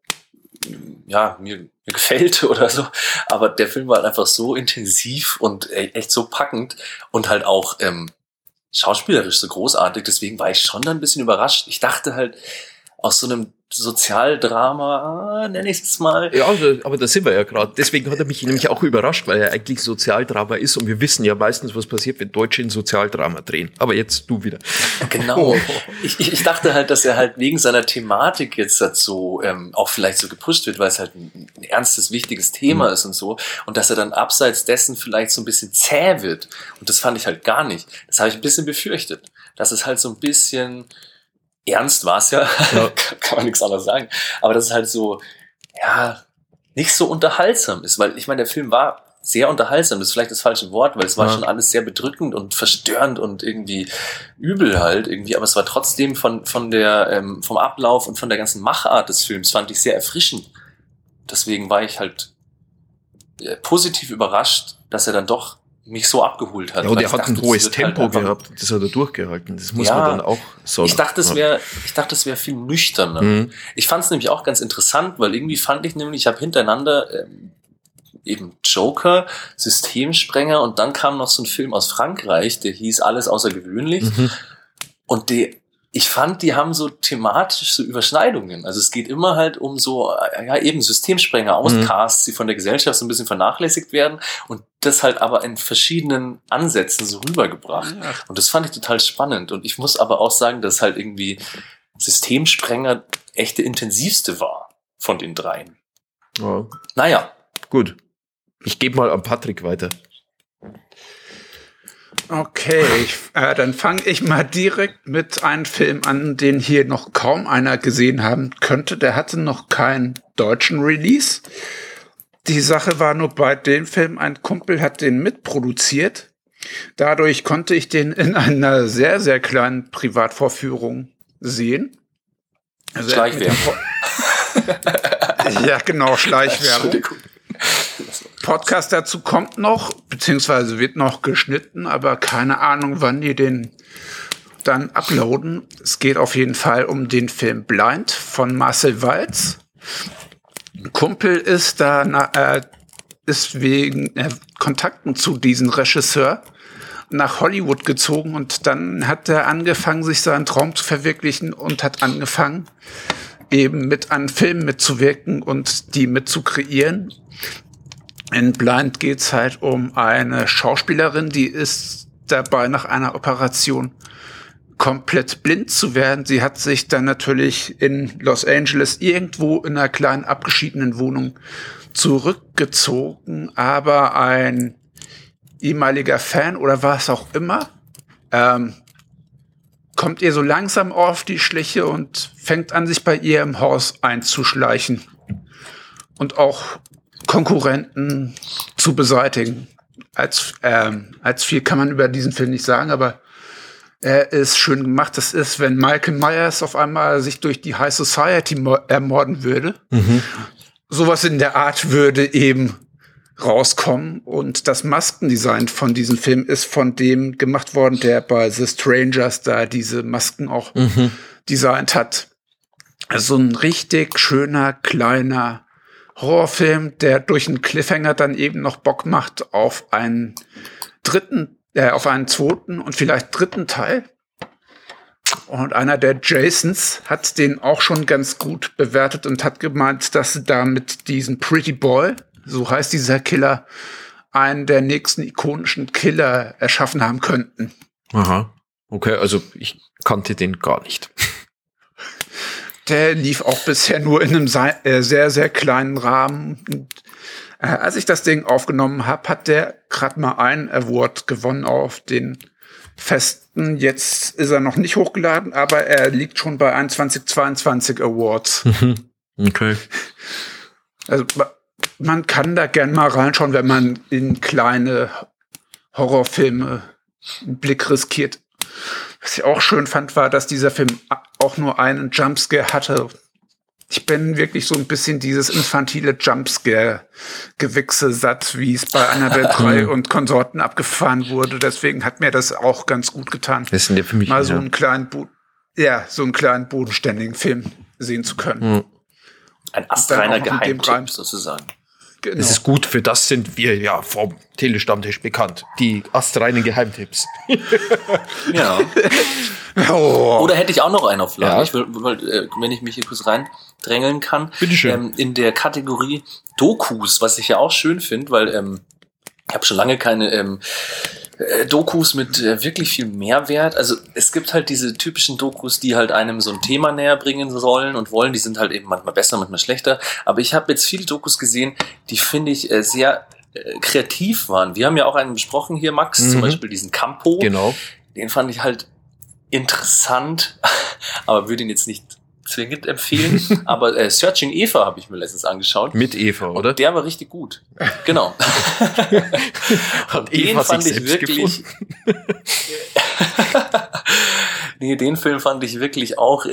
mir gefällt oder so. Aber der Film war halt einfach so intensiv und echt so packend und halt auch schauspielerisch so großartig. Deswegen war ich schon dann ein bisschen überrascht. Ich dachte halt, aus so einem Sozialdrama, nenne ich es mal. Ja, aber da sind wir ja gerade. Deswegen hat er mich nämlich auch überrascht, weil er eigentlich Sozialdrama ist und wir wissen ja meistens, was passiert, wenn Deutsche in Sozialdrama drehen. Aber jetzt du wieder. Genau. Ich dachte halt, dass er halt wegen seiner Thematik jetzt dazu auch vielleicht so gepusht wird, weil es halt ein ernstes, wichtiges Thema ist und so. Und dass er dann abseits dessen vielleicht so ein bisschen zäh wird. Und das fand ich halt gar nicht. Das habe ich ein bisschen befürchtet. Dass es halt so ein bisschen ernst war es ja, kann man nichts anderes sagen. Aber dass es halt so, nicht so unterhaltsam ist. Weil ich meine, der Film war sehr unterhaltsam, das ist vielleicht das falsche Wort, weil es war schon alles sehr bedrückend und verstörend und irgendwie übel halt irgendwie. Aber es war trotzdem vom Ablauf und von der ganzen Machart des Films fand ich sehr erfrischend. Deswegen war ich halt positiv überrascht, dass er dann doch mich so abgeholt hat. Ja, und er hat ein hohes Tempo gehabt, das hat er durchgehalten. Das muss man dann auch sagen. Ich dachte, es wäre viel nüchterner. Ich fand es nämlich auch ganz interessant, weil irgendwie fand ich habe hintereinander eben Joker, Systemsprenger und dann kam noch so ein Film aus Frankreich, der hieß Alles außergewöhnlich. Und ich fand, die haben so thematisch so Überschneidungen. Also es geht immer halt um so, eben Systemsprenger, Outcasts, die von der Gesellschaft so ein bisschen vernachlässigt werden und das halt aber in verschiedenen Ansätzen so rübergebracht. Ja. Und das fand ich total spannend. Und ich muss aber auch sagen, dass halt irgendwie Systemsprenger echt der intensivste war von den dreien. Ja. Naja. Gut. Ich gebe mal an Patrick weiter. Okay, dann fange ich mal direkt mit einem Film an, den hier noch kaum einer gesehen haben könnte. Der hatte noch keinen deutschen Release. Die Sache war nur bei dem Film, ein Kumpel hat den mitproduziert. Dadurch konnte ich den in einer sehr, sehr kleinen Privatvorführung sehen. Also Schleichwerbung. Ja, genau, Schleichwerbung. Podcast dazu kommt noch, beziehungsweise wird noch geschnitten, aber keine Ahnung, wann die den dann uploaden. Es geht auf jeden Fall um den Film Blind von Marcel Walz. Ein Kumpel ist ist wegen Kontakten zu diesem Regisseur nach Hollywood gezogen und dann hat er angefangen, sich seinen Traum zu verwirklichen und hat angefangen, eben mit an Filmen mitzuwirken und die mitzukreieren. In Blind geht's halt um eine Schauspielerin, die ist dabei, nach einer Operation komplett blind zu werden. Sie hat sich dann natürlich in Los Angeles irgendwo in einer kleinen abgeschiedenen Wohnung zurückgezogen, aber ein ehemaliger Fan oder was auch immer, kommt ihr so langsam auf die Schliche und fängt an, sich bei ihr im Haus einzuschleichen und auch Konkurrenten zu beseitigen. Als viel kann man über diesen Film nicht sagen, aber er ist schön gemacht. Das ist, wenn Michael Myers auf einmal sich durch die High Society ermorden würde. Mhm. Sowas in der Art würde eben rauskommen. Und das Maskendesign von diesem Film ist von dem gemacht worden, der bei The Strangers da diese Masken auch designt hat. Also ein richtig schöner, kleiner Horrorfilm, der durch einen Cliffhanger dann eben noch Bock macht auf einen zweiten und vielleicht dritten Teil. Und einer der Jasons hat den auch schon ganz gut bewertet und hat gemeint, dass sie da mit diesem Pretty Boy, so heißt dieser Killer, einen der nächsten ikonischen Killer erschaffen haben könnten. Aha. Okay, also ich kannte den gar nicht. Der lief auch bisher nur in einem sehr, sehr kleinen Rahmen. Und, als ich das Ding aufgenommen habe, hat der gerade mal einen Award gewonnen auf den Festen. Jetzt ist er noch nicht hochgeladen, aber er liegt schon bei 2022 Awards. Okay. Also man kann da gern mal reinschauen, wenn man in kleine Horrorfilme einen Blick riskiert. Was ich auch schön fand, war, dass dieser Film auch nur einen Jumpscare hatte. Ich bin wirklich so ein bisschen dieses infantile Jumpscare-Gewichse satt, wie es bei Annabelle 3 und Konsorten abgefahren wurde. Deswegen hat mir das auch ganz gut getan, das sind ja für mich mal so einen kleinen bodenständigen Film sehen zu können. Ein astreiner Geheimtipp sozusagen. Genau. Das ist gut, für das sind wir ja vom Telestammtisch bekannt. Die astreinen Geheimtipps. Ja. Oder hätte ich auch noch einen auf Lager. Ja. Ich will, wenn ich mich hier kurz reindrängeln kann. Bitteschön. In der Kategorie Dokus, was ich ja auch schön finde, weil ich habe schon lange keine Dokus mit wirklich viel Mehrwert. Also es gibt halt diese typischen Dokus, die halt einem so ein Thema näher bringen sollen und wollen. Die sind halt eben manchmal besser, manchmal schlechter. Aber ich habe jetzt viele Dokus gesehen, die finde ich sehr kreativ waren. Wir haben ja auch einen besprochen hier, Max, zum Beispiel diesen Campo. Genau. Den fand ich halt interessant, aber würde ihn jetzt nicht zwingend empfehlen. Aber Searching Eva habe ich mir letztens angeschaut. Mit Eva, oder? Und der war richtig gut. Genau. Hat Eva sich selbst gefunden? Nee, den Film fand ich wirklich auch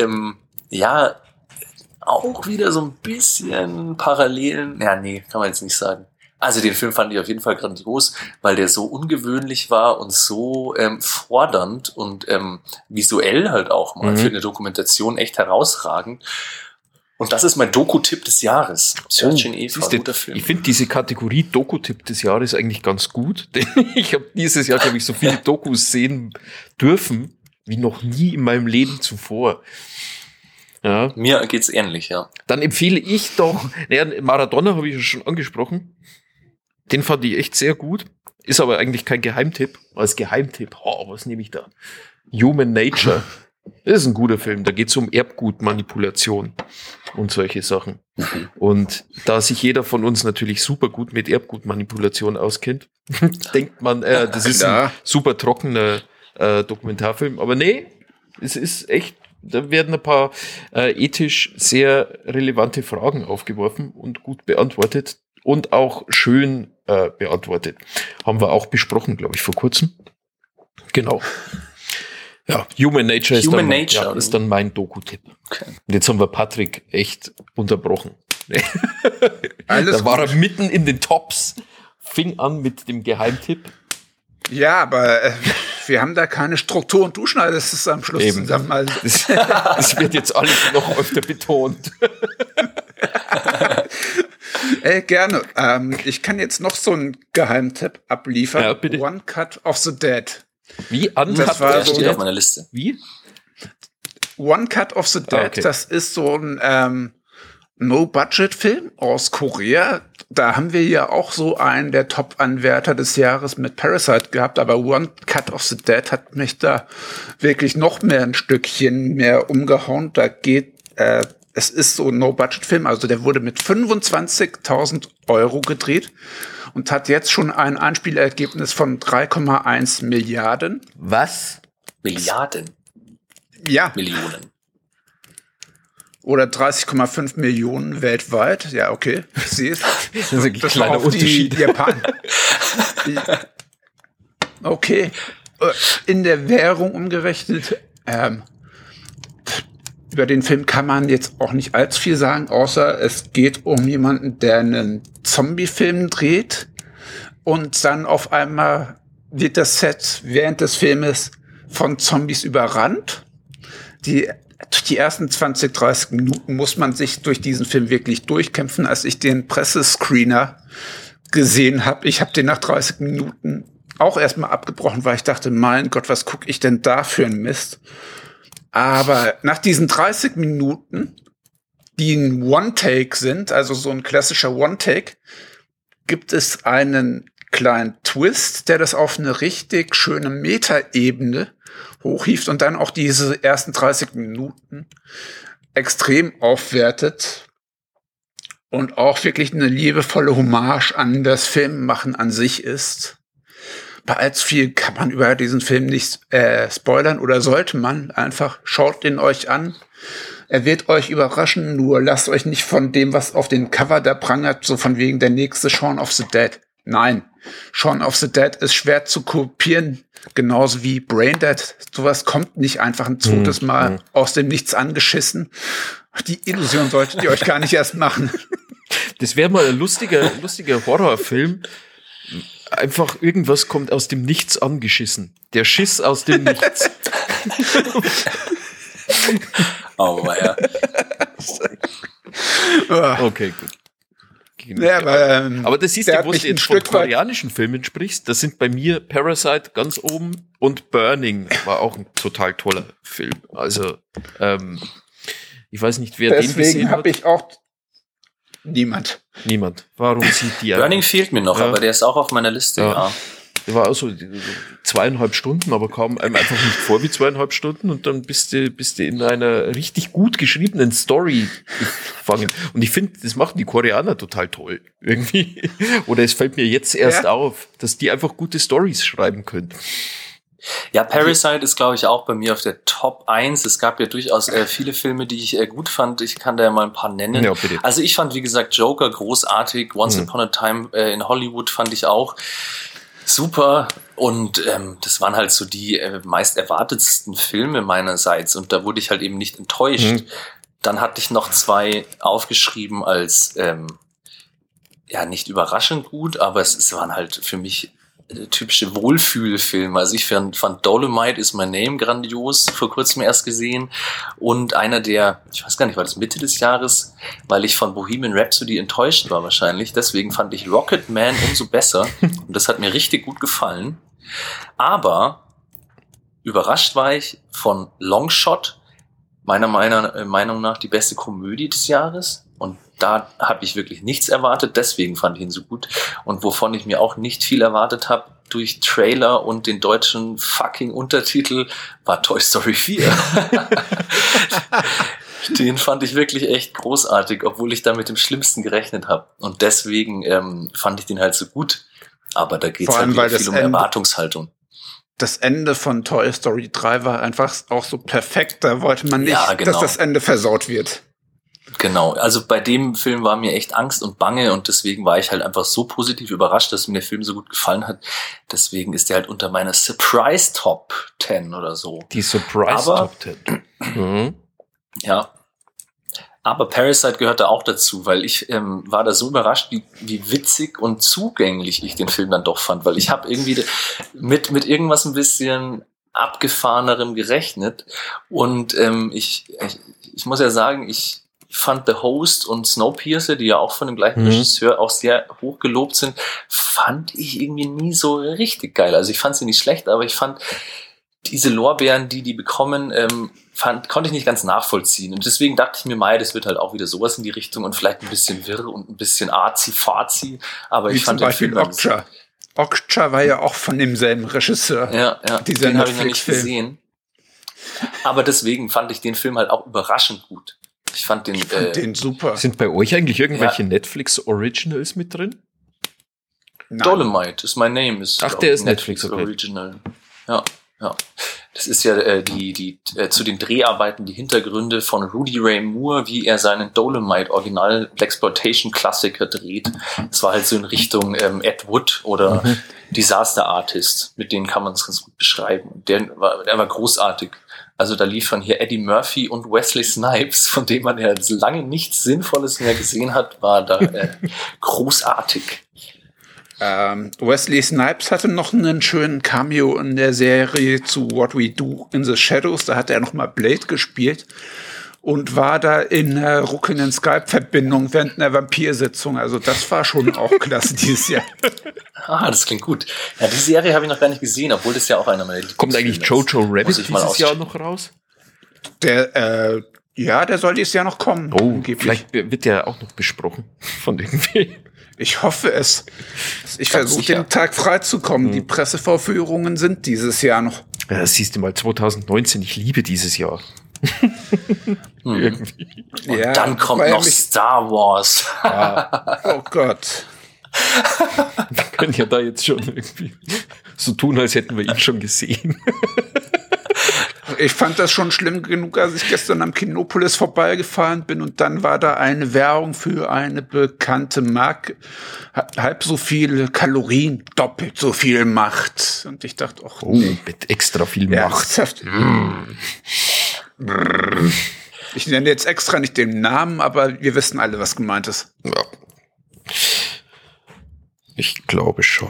auch wieder so ein bisschen Parallelen. Ja, nee, kann man jetzt nicht sagen. Also den Film fand ich auf jeden Fall grandios, weil der so ungewöhnlich war und so fordernd und visuell halt auch mal für eine Dokumentation echt herausragend. Und das ist mein Doku-Tipp des Jahres. Searching Eva, guter Film. Ich finde diese Kategorie Doku-Tipp des Jahres eigentlich ganz gut, denn ich habe dieses Jahr, glaube ich, so viele Dokus sehen dürfen wie noch nie in meinem Leben zuvor. Ja. Mir geht's ähnlich, ja. Dann empfehle ich doch, Maradona habe ich ja schon angesprochen. Den fand ich echt sehr gut. Ist aber eigentlich kein Geheimtipp. Als Geheimtipp, was nehme ich da? Human Nature. Das ist ein guter Film. Da geht es um Erbgutmanipulation und solche Sachen. Und da sich jeder von uns natürlich super gut mit Erbgutmanipulation auskennt, denkt man, das ist ein super trockener Dokumentarfilm. Aber nee, es ist echt, da werden ein paar ethisch sehr relevante Fragen aufgeworfen und gut beantwortet. Und auch schön beantwortet. Haben wir auch besprochen, glaube ich, vor kurzem. Genau. Ja, Human Nature ist dann mein Doku-Tipp. Okay. Und jetzt haben wir Patrick echt unterbrochen. Da war er mitten in den Tops, fing an mit dem Geheimtipp. Ja, aber wir haben da keine Struktur und du schneidest es am Schluss eben zusammen. Also. Das wird jetzt alles noch öfter betont. Gerne. Ich kann jetzt noch so einen Geheimtipp abliefern. Ja, bitte. One Cut of the Dead. Wie? Das war steht auf meiner Liste. Wie? One Cut of the Dead. Okay. Das ist so ein No-Budget-Film aus Korea. Da haben wir ja auch so einen der Top-Anwärter des Jahres mit Parasite gehabt, aber One Cut of the Dead hat mich da wirklich noch mehr ein Stückchen mehr umgehauen. Da geht, es ist so ein No-Budget-Film, also der wurde mit 25.000 € gedreht und hat jetzt schon ein Einspielergebnis von 3,1 Milliarden. Was? Milliarden? Ja. Millionen. Oder 30,5 Millionen weltweit. Ja, okay. Ich sehe es. Das ist ein kleiner Unterschied. Japan. Okay. In der Währung umgerechnet. Über den Film kann man jetzt auch nicht allzu viel sagen, außer es geht um jemanden, der einen Zombie-Film dreht und dann auf einmal wird das Set während des Filmes von Zombies überrannt. Die ersten 20, 30 Minuten muss man sich durch diesen Film wirklich durchkämpfen. Als ich den Pressescreener gesehen habe, ich habe den nach 30 Minuten auch erstmal abgebrochen, weil ich dachte, mein Gott, was gucke ich denn da für ein Mist? Aber nach diesen 30 Minuten, die ein One-Take sind, also so ein klassischer One-Take, gibt es einen kleinen Twist, der das auf eine richtig schöne Metaebene hochhieft und dann auch diese ersten 30 Minuten extrem aufwertet und auch wirklich eine liebevolle Hommage an das Filmmachen an sich ist. Bei allzu viel kann man über diesen Film nicht spoilern oder sollte man einfach, schaut den euch an. Er wird euch überraschen, nur lasst euch nicht von dem, was auf den Cover da prangert, so von wegen der nächste Shaun of the Dead. Nein, Shaun of the Dead ist schwer zu kopieren, genauso wie Braindead. Sowas kommt nicht einfach ein zweites Mal aus dem Nichts angeschissen. Die Illusion solltet ihr euch gar nicht erst machen. Das wäre mal ein lustiger Horrorfilm. Einfach irgendwas kommt aus dem Nichts angeschissen. Der Schiss aus dem Nichts. Oh, ja. Okay, gut. Ja, aber das siehst du, wo du jetzt von koreanischen Filmen sprichst, das sind bei mir Parasite ganz oben und Burning war auch ein total toller Film. Also, ich weiß nicht, wer den gesehen hat. Deswegen habe ich auch niemand. Warum sieht die Burning fehlt mir noch, aber der ist auch auf meiner Liste, ja. Der war auch so 2,5 Stunden, aber kam einem einfach nicht vor wie 2,5 Stunden und dann bist du in einer richtig gut geschriebenen Story gefangen. Und ich finde, das machen die Koreaner total toll. Irgendwie. Oder es fällt mir jetzt erst auf, dass die einfach gute Stories schreiben können. Ja, Parasite ist, glaube ich, auch bei mir auf der Top 1. Es gab ja durchaus viele Filme, die ich gut fand. Ich kann da ja mal ein paar nennen. Ja, bitte. Also ich fand, wie gesagt, Joker großartig. Once Upon a Time in Hollywood fand ich auch super. Und das waren halt so die meist erwartetsten Filme meinerseits. Und da wurde ich halt eben nicht enttäuscht. Dann hatte ich noch 2 aufgeschrieben als nicht überraschend gut, aber es waren halt für mich typische Wohlfühlfilme. Also ich fand Dolomite is My Name grandios, vor kurzem erst gesehen. Und einer der, ich weiß gar nicht, war das Mitte des Jahres, weil ich von Bohemian Rhapsody enttäuscht war wahrscheinlich. Deswegen fand ich Rocketman umso besser. Und das hat mir richtig gut gefallen. Aber überrascht war ich von Longshot, meiner Meinung nach die beste Komödie des Jahres. Und da habe ich wirklich nichts erwartet, deswegen fand ich ihn so gut. Und wovon ich mir auch nicht viel erwartet habe, durch Trailer und den deutschen fucking Untertitel, war Toy Story 4. Den fand ich wirklich echt großartig, obwohl ich da mit dem Schlimmsten gerechnet habe. Und deswegen fand ich den halt so gut. Aber da geht es halt wieder viel um Erwartungshaltung. Das Ende von Toy Story 3 war einfach auch so perfekt. Da wollte man nicht, dass das Ende versaut wird. Genau, also bei dem Film war mir echt Angst und Bange und deswegen war ich halt einfach so positiv überrascht, dass mir der Film so gut gefallen hat. Deswegen ist der halt unter meiner Surprise Top 10 oder so. Die Surprise Top 10. Ja. Aber Parasite gehört da auch dazu, weil ich war da so überrascht, wie witzig und zugänglich ich den Film dann doch fand, weil ich habe irgendwie mit irgendwas ein bisschen abgefahrenerem gerechnet und ich muss ja sagen, ich fand The Host und Snowpiercer, die ja auch von dem gleichen Regisseur auch sehr hoch gelobt sind, fand ich irgendwie nie so richtig geil. Also ich fand sie nicht schlecht, aber ich fand diese Lorbeeren, die bekommen, konnte ich nicht ganz nachvollziehen. Und deswegen dachte ich mir, das wird halt auch wieder sowas in die Richtung und vielleicht ein bisschen wirr und ein bisschen arzi-fazi. Aber wie ich fand zum Beispiel Okja. Okja war ja auch von demselben Regisseur. Ja, den habe ich noch nicht gesehen. Aber deswegen fand ich den Film halt auch überraschend gut. Ich fand den super. Sind bei euch eigentlich irgendwelche Netflix-Originals mit drin? Nein. Dolomite is my name. Ach, der ist Netflix Original. Ja. Das ist ja die zu den Dreharbeiten die Hintergründe von Rudy Ray Moore, wie er seinen Dolomite Original Blaxploitation Klassiker dreht. Das war halt so in Richtung Ed Wood oder Disaster Artist, mit denen kann man es ganz gut beschreiben. Und der war großartig. Also da liefern hier Eddie Murphy und Wesley Snipes, von dem man ja lange nichts Sinnvolles mehr gesehen hat, war da großartig. Wesley Snipes hatte noch einen schönen Cameo in der Serie zu What We Do in the Shadows. Da hat er noch mal Blade gespielt und war da in einer ruckelnden Skype-Verbindung während einer Vampirsitzung. Also das war schon auch klasse dieses Jahr. Das klingt gut. Ja, die Serie habe ich noch gar nicht gesehen, obwohl das ja auch einer meiner Lieblingsfilme ist. Kommt eigentlich Jojo Rabbit dieses Jahr noch raus? Der soll dieses Jahr noch kommen. Oh, vielleicht wird der auch noch besprochen von irgendwie. Ich hoffe es. Ich versuche den Tag frei zu kommen. Die Pressevorführungen sind dieses Jahr noch. Ja, das siehst du mal, 2019. Ich liebe dieses Jahr. Irgendwie. Und dann kommt noch Star Wars. Ja. Oh Gott. Wir können ja da jetzt schon irgendwie so tun, als hätten wir ihn schon gesehen. Ich fand das schon schlimm genug, als ich gestern am Kinopolis vorbeigefahren bin und dann war da eine Werbung für eine bekannte Marke. Halb so viele Kalorien, doppelt so viel Macht. Und ich dachte, mit extra viel Macht. Ich nenne jetzt extra nicht den Namen, aber wir wissen alle, was gemeint ist. Ja. Ich glaube schon.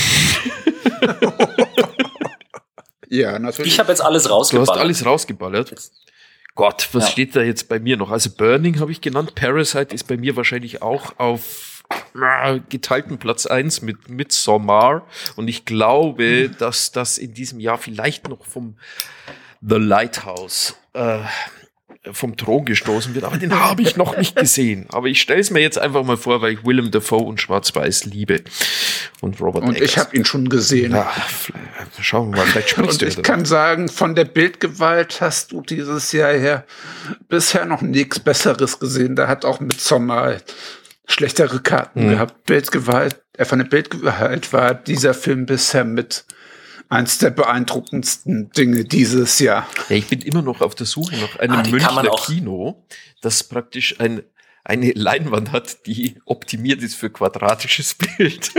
Ja, natürlich. Ich habe jetzt alles rausgeballert. Du hast alles rausgeballert? Gott, was steht da jetzt bei mir noch? Also Burning habe ich genannt. Parasite ist bei mir wahrscheinlich auch auf geteilten Platz 1 mit Midsommar. Und ich glaube, dass das in diesem Jahr vielleicht noch vom The Lighthouse vom Thron gestoßen wird. Aber den habe ich noch nicht gesehen. Aber ich stelle es mir jetzt einfach mal vor, weil ich Willem Dafoe und Schwarz-Weiß liebe. Und Robert Eggers. Ich habe ihn schon gesehen. Ja, schauen wir mal, vielleicht sprichst du. Und ich kann sagen, von der Bildgewalt hast du dieses Jahr her bisher noch nichts Besseres gesehen. Da hat auch Midsommar schlechtere Karten gehabt. Von der Bildgewalt war dieser Film bisher mit eins der beeindruckendsten Dinge dieses Jahr. Ja, ich bin immer noch auf der Suche nach einem Münchner Kino, das praktisch eine Leinwand hat, die optimiert ist für quadratisches Bild.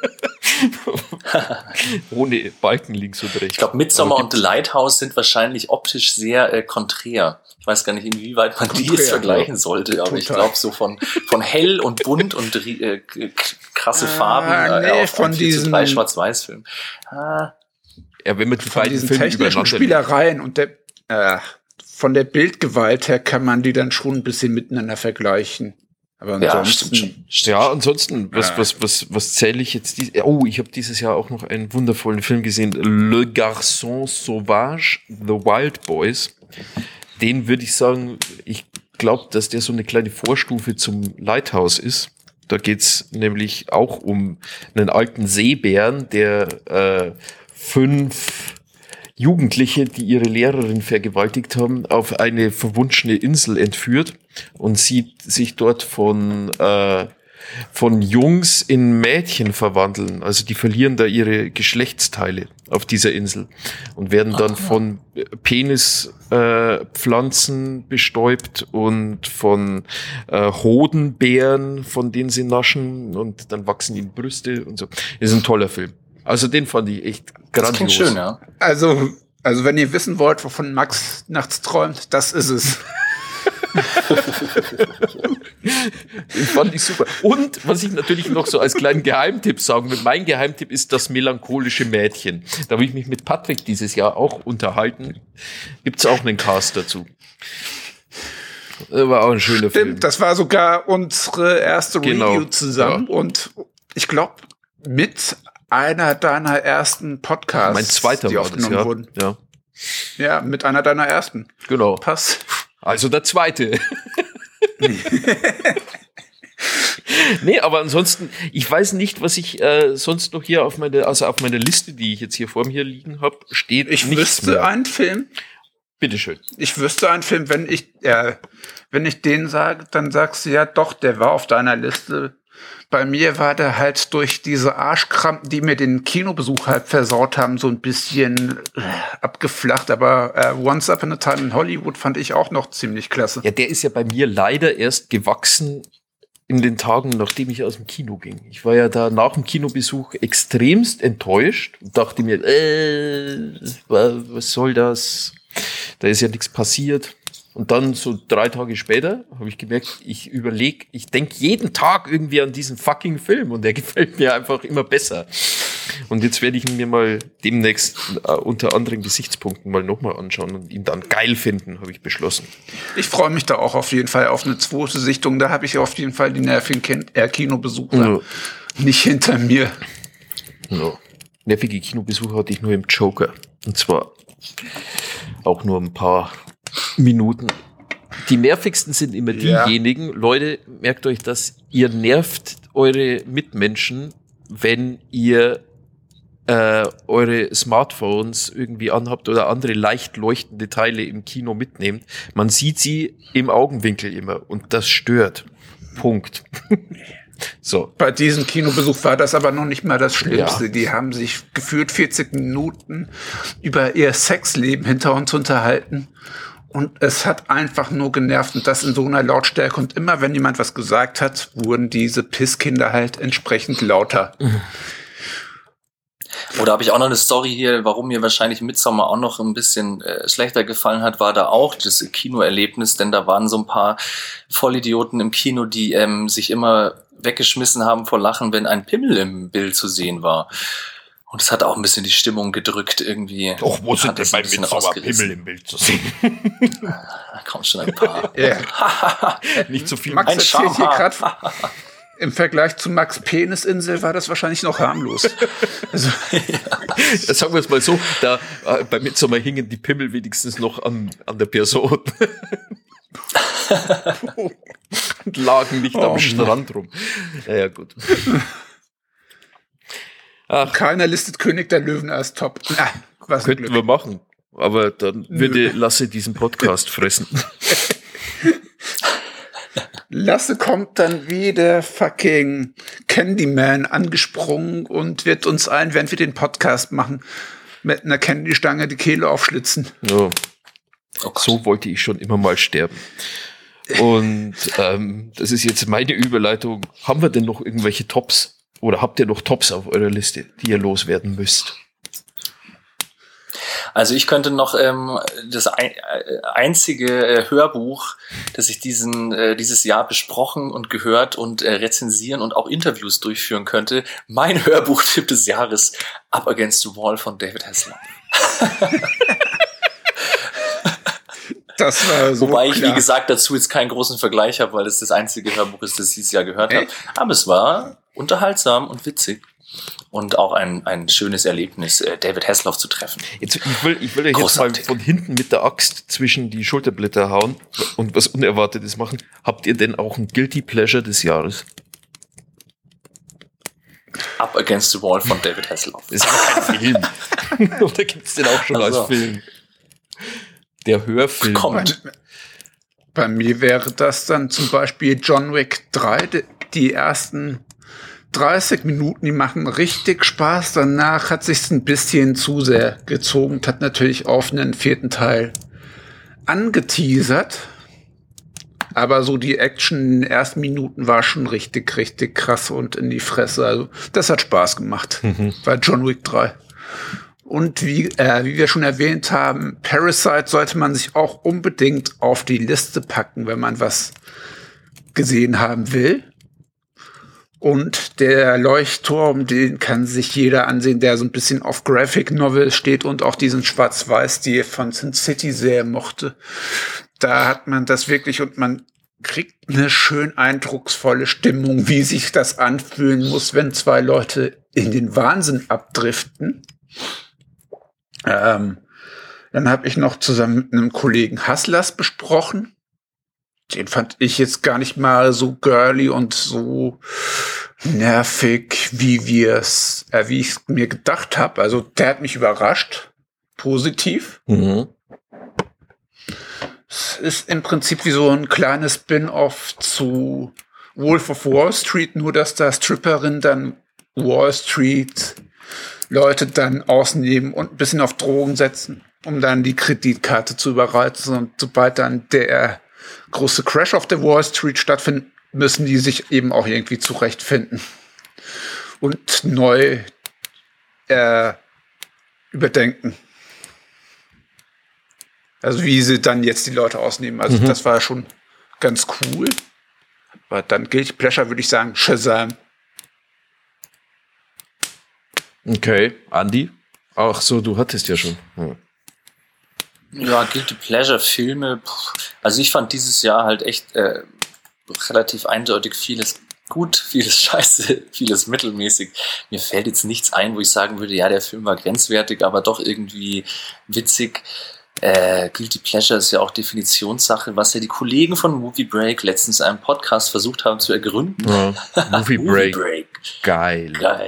Ohne Balken links und rechts. Ich glaube, Midsommar und The Lighthouse sind wahrscheinlich optisch sehr konträr. Ich weiß gar nicht, inwieweit man die jetzt vergleichen sollte, aber ich glaube, so von hell und bunt und krasse Farben von diesen 3 Schwarz-Weiß-Filmen. Ja, wenn man die von diesen technischen Spielereien und von der Bildgewalt her kann man die dann schon ein bisschen miteinander vergleichen. Aber ansonsten. Ansonsten, was zähle ich jetzt? Ich habe dieses Jahr auch noch einen wundervollen Film gesehen. Le Garçon Sauvage, The Wild Boys. Den würde ich sagen, ich glaube, dass der so eine kleine Vorstufe zum Lighthouse ist. Da geht's nämlich auch um einen alten Seebären, der 5 Jugendliche, die ihre Lehrerin vergewaltigt haben, auf eine verwunschene Insel entführt und sie sich dort von Jungs in Mädchen verwandeln. Also die verlieren da ihre Geschlechtsteile auf dieser Insel und werden dann von Penispflanzen bestäubt und von Hodenbeeren, von denen sie naschen und dann wachsen ihnen Brüste und so. Das ist ein toller Film. Also den fand ich echt grandios. Das klingt schön, ja. Also wenn ihr wissen wollt, wovon Max nachts träumt, das ist es. Den fand ich super. Und was ich natürlich noch so als kleinen Geheimtipp sagen will, mein Geheimtipp ist das melancholische Mädchen. Da habe ich mich mit Patrick dieses Jahr auch unterhalten. Gibt's auch einen Cast dazu. Das war auch ein schöner Film. Stimmt, das war sogar unsere erste Review zusammen. Ja. Und ich glaube, mit einer deiner ersten Podcasts, mein zweiter die war aufgenommen das, wurden. Ja. Ja, mit einer deiner ersten. Genau. Passt. Also der zweite. Nee, aber ansonsten, ich weiß nicht, was ich sonst noch hier auf meiner Liste, die ich jetzt hier vor mir liegen habe, steht. Ich wüsste einen Film. Bitteschön. Ich wüsste einen Film, wenn ich den sage, dann sagst du ja doch, der war auf deiner Liste. Bei mir war der halt durch diese Arschkrampen, die mir den Kinobesuch halt versaut haben, so ein bisschen abgeflacht. Aber Once Upon a Time in Hollywood fand ich auch noch ziemlich klasse. Ja, der ist ja bei mir leider erst gewachsen in den Tagen, nachdem ich aus dem Kino ging. Ich war ja da nach dem Kinobesuch extremst enttäuscht und dachte mir, was soll das? Da ist ja nichts passiert. Und dann so 3 Tage später habe ich gemerkt, ich denke jeden Tag irgendwie an diesen fucking Film und der gefällt mir einfach immer besser. Und jetzt werde ich ihn mir mal demnächst unter anderen Gesichtspunkten mal nochmal anschauen und ihn dann geil finden, habe ich beschlossen. Ich freue mich da auch auf jeden Fall auf eine zweite Sichtung. Da habe ich auf jeden Fall die nervigen Kinobesucher nicht hinter mir. No. Nervige Kinobesuche hatte ich nur im Joker. Und zwar auch nur ein paar Minuten. Die nervigsten sind immer diejenigen, Leute, merkt euch das, ihr nervt eure Mitmenschen, wenn ihr eure Smartphones irgendwie anhabt oder andere leicht leuchtende Teile im Kino mitnehmt. Man sieht sie im Augenwinkel immer und das stört. Punkt. So. Bei diesem Kinobesuch war das aber noch nicht mal das Schlimmste. Ja. Die haben sich gefühlt 40 Minuten über ihr Sexleben hinter uns unterhalten. Und es hat einfach nur genervt und das in so einer Lautstärke. Und immer, wenn jemand was gesagt hat, wurden diese Pisskinder halt entsprechend lauter. Oder habe ich auch noch eine Story hier, warum mir wahrscheinlich Midsommar auch noch ein bisschen schlechter gefallen hat, war da auch das Kinoerlebnis, denn da waren so ein paar Vollidioten im Kino, die sich immer weggeschmissen haben vor Lachen, wenn ein Pimmel im Bild zu sehen war. Und es hat auch ein bisschen die Stimmung gedrückt irgendwie. Doch, wo sind denn bei Midsommar Pimmel im Bild zu sehen? Da kommt schon ein paar. Nicht so viel. Max erzählt hier gerade, im Vergleich zu Max Penisinsel war das wahrscheinlich noch harmlos. Also. Ja, sagen wir es mal so, da bei Midsommar hingen die Pimmel wenigstens noch an der Person. Und lagen nicht am Strand rum. Naja, gut. Ach. Keiner listet König der Löwen als Top. Könnten wir machen, aber dann würde Lasse diesen Podcast fressen. Lasse kommt dann wie der fucking Candyman angesprungen und wird uns allen, während wir den Podcast machen, mit einer Candystange die Kehle aufschlitzen. Ja. So wollte ich schon immer mal sterben. Und das ist jetzt meine Überleitung. Haben wir denn noch irgendwelche Tops? Oder habt ihr noch Tops auf eurer Liste, die ihr loswerden müsst? Also ich könnte noch das einzige Hörbuch, das ich dieses Jahr besprochen und gehört und rezensieren und auch Interviews durchführen könnte. Mein Hörbuchtipp des Jahres, Up Against the Wall von David Hasselhoff. Das war so Wobei ich, klar. wie gesagt, dazu jetzt keinen großen Vergleich habe, weil es das einzige Hörbuch ist, das ich dieses Jahr gehört habe. Aber es war unterhaltsam und witzig. Und auch ein schönes Erlebnis, David Hasselhoff zu treffen. Ich will euch jetzt mal von hinten mit der Axt zwischen die Schulterblätter hauen und was Unerwartetes machen. Habt ihr denn auch ein Guilty Pleasure des Jahres? Up Against the Wall von David Hasselhoff. Das ist aber kein Film. Oder gibt es den auch schon als Film? Der Hörfilm. Bei mir wäre das dann zum Beispiel John Wick 3, die ersten 30 Minuten, die machen richtig Spaß. Danach hat sich's ein bisschen zu sehr gezogen und hat natürlich auf einen 4. Teil angeteasert. Aber so die Action in den ersten Minuten war schon richtig, richtig krass und in die Fresse. Also das hat Spaß gemacht bei John Wick 3. Und wie wir schon erwähnt haben, Parasite sollte man sich auch unbedingt auf die Liste packen, wenn man was gesehen haben will. Und der Leuchtturm, den kann sich jeder ansehen, der so ein bisschen auf Graphic Novel steht und auch diesen Schwarz-Weiß-Stil von Sin City sehr mochte. Da hat man das wirklich und man kriegt eine schön eindrucksvolle Stimmung, wie sich das anfühlen muss, wenn 2 Leute in den Wahnsinn abdriften. Dann habe ich noch zusammen mit einem Kollegen Hustlers besprochen. Den fand ich jetzt gar nicht mal so girly und so nervig, wie ich es mir gedacht habe. Also der hat mich überrascht. Positiv. Mhm. Es ist im Prinzip wie so ein kleines Spin-off zu Wolf of Wall Street, nur dass da Stripperinnen dann Wall Street Leute dann ausnehmen und ein bisschen auf Drogen setzen, um dann die Kreditkarte zu überreizen. Und sobald dann der große Crash auf der Wall Street stattfindet, müssen die sich eben auch irgendwie zurechtfinden und neu überdenken. Also wie sie dann jetzt die Leute ausnehmen. Also das war schon ganz cool. Aber dann Guilty Pleasure würde ich sagen Shazam. Okay, Andi? Ach so, du hattest ja schon. Ja, Guilty Pleasure Filme. Also ich fand dieses Jahr halt echt relativ eindeutig vieles gut, vieles scheiße, vieles mittelmäßig. Mir fällt jetzt nichts ein, wo ich sagen würde, ja, der Film war grenzwertig, aber doch irgendwie witzig. Guilty Pleasure ist ja auch Definitionssache, was ja die Kollegen von Movie Break letztens in einem Podcast versucht haben zu ergründen. Ja, Movie Break. Geil.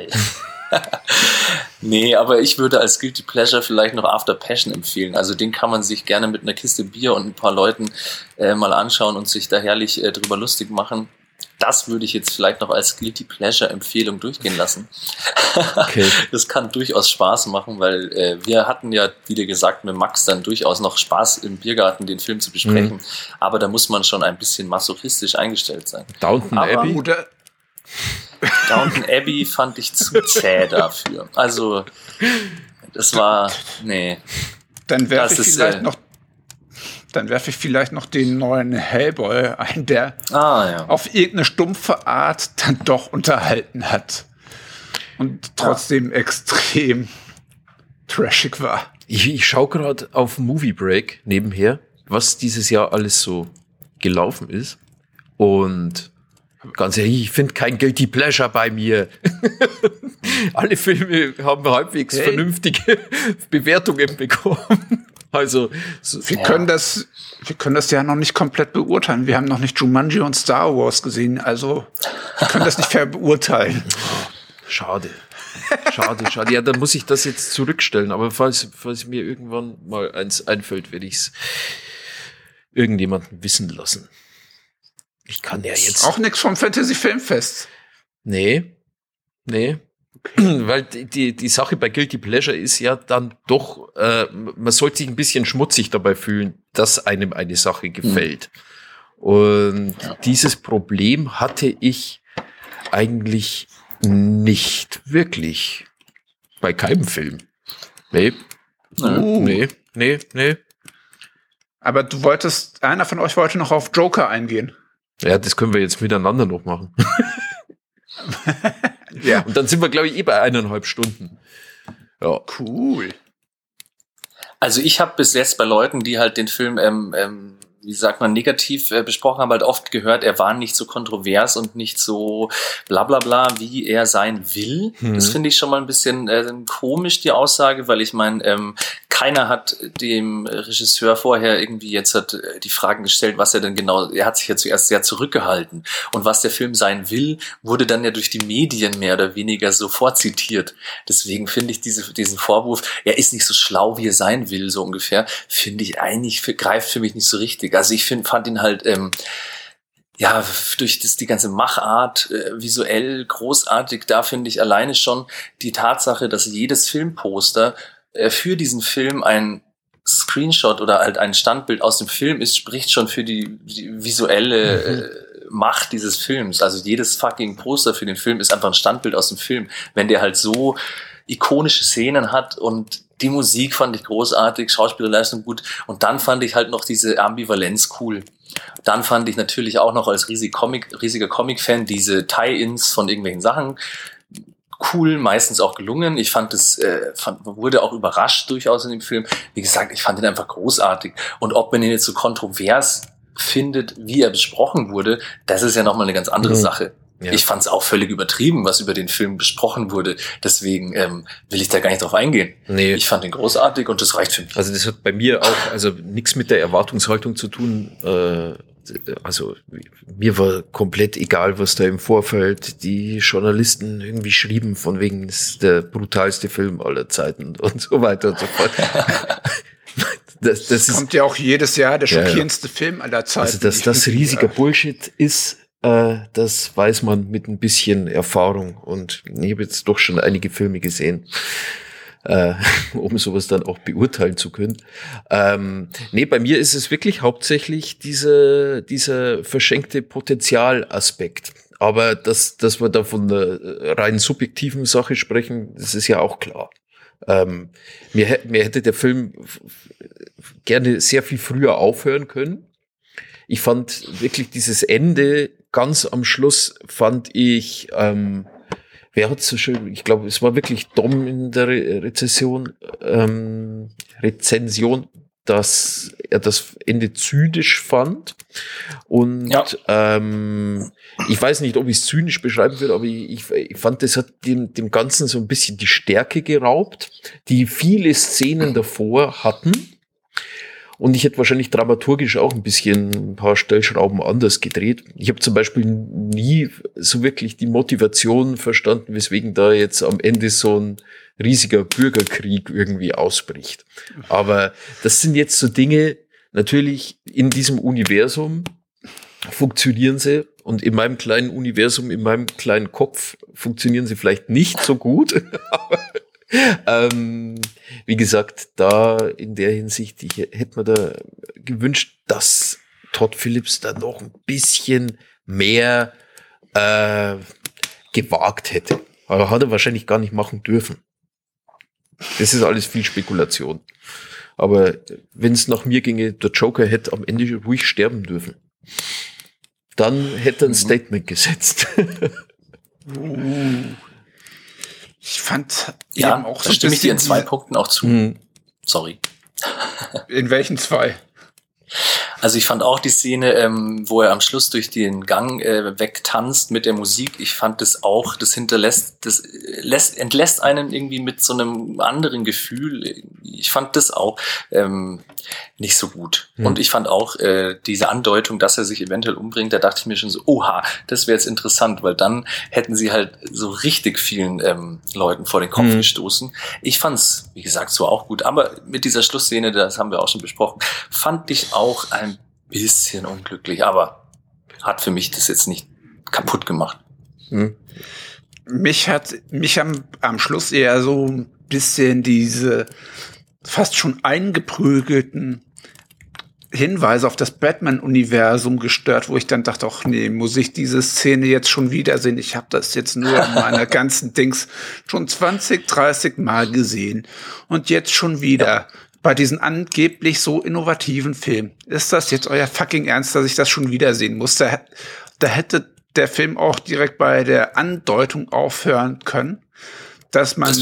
Nee, aber ich würde als Guilty Pleasure vielleicht noch After Passion empfehlen. Also den kann man sich gerne mit einer Kiste Bier und ein paar Leuten mal anschauen und sich da herrlich drüber lustig machen. Das würde ich jetzt vielleicht noch als Guilty Pleasure Empfehlung durchgehen lassen. Okay. Das kann durchaus Spaß machen, weil wir hatten ja, wie gesagt, mit Max dann durchaus noch Spaß im Biergarten den Film zu besprechen. Aber da muss man schon ein bisschen masochistisch eingestellt sein. Downton Abbey? Oder Downton Abbey fand ich zu zäh dafür. Also, das war, nee. Dann werfe ich vielleicht noch den neuen Hellboy ein, der auf irgendeine stumpfe Art dann doch unterhalten hat. Und trotzdem extrem trashig war. Ich schaue gerade auf Movie Break nebenher, was dieses Jahr alles so gelaufen ist. Und ganz ehrlich, ich finde kein Guilty Pleasure bei mir. Alle Filme haben halbwegs vernünftige Bewertungen bekommen. Also wir können das ja noch nicht komplett beurteilen. Wir haben noch nicht Jumanji und Star Wars gesehen, also wir können das nicht fair beurteilen. Schade. Ja, dann muss ich das jetzt zurückstellen. Aber falls mir irgendwann mal eins einfällt, werde ich es irgendjemanden wissen lassen. Ich kann ja jetzt auch nichts vom Fantasy Filmfest. Nee. Okay. Weil die Sache bei Guilty Pleasure ist ja dann doch, man sollte sich ein bisschen schmutzig dabei fühlen, dass einem eine Sache gefällt. Und dieses Problem hatte ich eigentlich nicht wirklich bei keinem Film. Nee. Aber einer von euch wollte noch auf Joker eingehen. Ja, das können wir jetzt miteinander noch machen. Ja. Und dann sind wir, glaube ich, bei 1,5 Stunden. Ja. Cool. Also ich habe bis jetzt bei Leuten, die halt den Film, wie sagt man, negativ besprochen haben, halt oft gehört, er war nicht so kontrovers und nicht so bla bla bla, wie er sein will. Das finde ich schon mal ein bisschen komisch, die Aussage, weil ich meine, keiner hat dem Regisseur vorher irgendwie jetzt die Fragen gestellt, was er denn genau, er hat sich ja zuerst sehr zurückgehalten. Und was der Film sein will, wurde dann ja durch die Medien mehr oder weniger so vorzitiert. Deswegen finde ich diesen Vorwurf, er ist nicht so schlau, wie er sein will, so ungefähr, finde ich eigentlich, greift für mich nicht so richtig. Also ich fand ihn halt, durch die ganze Machart visuell großartig. Da finde ich alleine schon die Tatsache, dass jedes Filmposter für diesen Film ein Screenshot oder halt ein Standbild aus dem Film ist, spricht schon für die visuelle Macht dieses Films. Also jedes fucking Poster für den Film ist einfach ein Standbild aus dem Film. Wenn der halt so ikonische Szenen hat und die Musik fand ich großartig, Schauspielerleistung gut und dann fand ich halt noch diese Ambivalenz cool. Dann fand ich natürlich auch noch als riesiger Comic-Fan diese Tie-Ins von irgendwelchen Sachen cool, meistens auch gelungen. Ich wurde auch überrascht durchaus in dem Film. Wie gesagt, ich fand ihn einfach großartig. Und ob man ihn jetzt so kontrovers findet, wie er besprochen wurde, das ist ja nochmal eine ganz andere Sache. Ja. Ich fand es auch völlig übertrieben, was über den Film besprochen wurde. Deswegen will ich da gar nicht drauf eingehen. Nee. Ich fand ihn großartig und das reicht für mich. Also das hat bei mir auch nichts mit der Erwartungshaltung zu tun. Also mir war komplett egal, was da im Vorfeld die Journalisten irgendwie schrieben, von wegen das ist der brutalste Film aller Zeiten und so weiter und so fort. Das kommt ja auch jedes Jahr der schockierendste Film aller Zeiten. Also dass das riesiger Bullshit ist, das weiß man mit ein bisschen Erfahrung. Und ich habe jetzt doch schon einige Filme gesehen, um sowas dann auch beurteilen zu können. Bei mir ist es wirklich hauptsächlich dieser verschenkte Potenzialaspekt. Aber dass wir da von einer rein subjektiven Sache sprechen, das ist ja auch klar. Mir hätte der Film gerne sehr viel früher aufhören können. Ich fand wirklich dieses Ende ganz am Schluss fand ich, wer hat so schön, ich glaube, es war wirklich Dom in der Rezension, dass er das Ende zynisch fand. Und ich weiß nicht, ob ich es zynisch beschreiben würde, aber ich fand, das hat dem Ganzen so ein bisschen die Stärke geraubt, die viele Szenen davor hatten. Und ich hätte wahrscheinlich dramaturgisch auch ein paar Stellschrauben anders gedreht. Ich habe zum Beispiel nie so wirklich die Motivation verstanden, weswegen da jetzt am Ende so ein riesiger Bürgerkrieg irgendwie ausbricht. Aber das sind jetzt so Dinge, natürlich in diesem Universum funktionieren sie und in meinem kleinen Universum, in meinem kleinen Kopf funktionieren sie vielleicht nicht so gut, aber wie gesagt, da in der Hinsicht, ich hätte mir da gewünscht, dass Todd Phillips da noch ein bisschen mehr gewagt hätte. Aber hat er wahrscheinlich gar nicht machen dürfen. Das ist alles viel Spekulation. Aber wenn es nach mir ginge, der Joker hätte am Ende ruhig sterben dürfen. Dann hätte er ein Statement gesetzt. Ich fand eben auch so stimme ich dir in 2 Punkten auch zu. Sorry. In welchen 2? Also ich fand auch die Szene, wo er am Schluss durch den Gang wegtanzt mit der Musik. Ich fand das auch, das entlässt einen irgendwie mit so einem anderen Gefühl. Ich fand das auch nicht so gut. Und ich fand auch diese Andeutung, dass er sich eventuell umbringt, da dachte ich mir schon so, oha, das wäre jetzt interessant, weil dann hätten sie halt so richtig vielen Leuten vor den Kopf gestoßen. Ich fand's, wie gesagt, so auch gut. Aber mit dieser Schlussszene, das haben wir auch schon besprochen, fand ich auch ein bisschen unglücklich, aber hat für mich das jetzt nicht kaputt gemacht. Mich haben am Schluss eher so ein bisschen diese fast schon eingeprügelten Hinweise auf das Batman-Universum gestört, wo ich dann dachte, ach nee, muss ich diese Szene jetzt schon wiedersehen? Ich habe das jetzt nur in meiner ganzen Dings schon 20, 30 Mal gesehen und jetzt schon wieder. Ja. Bei diesen angeblich so innovativen Filmen. Ist das jetzt euer fucking Ernst, dass ich das schon wiedersehen muss? Da hätte der Film auch direkt bei der Andeutung aufhören können, dass man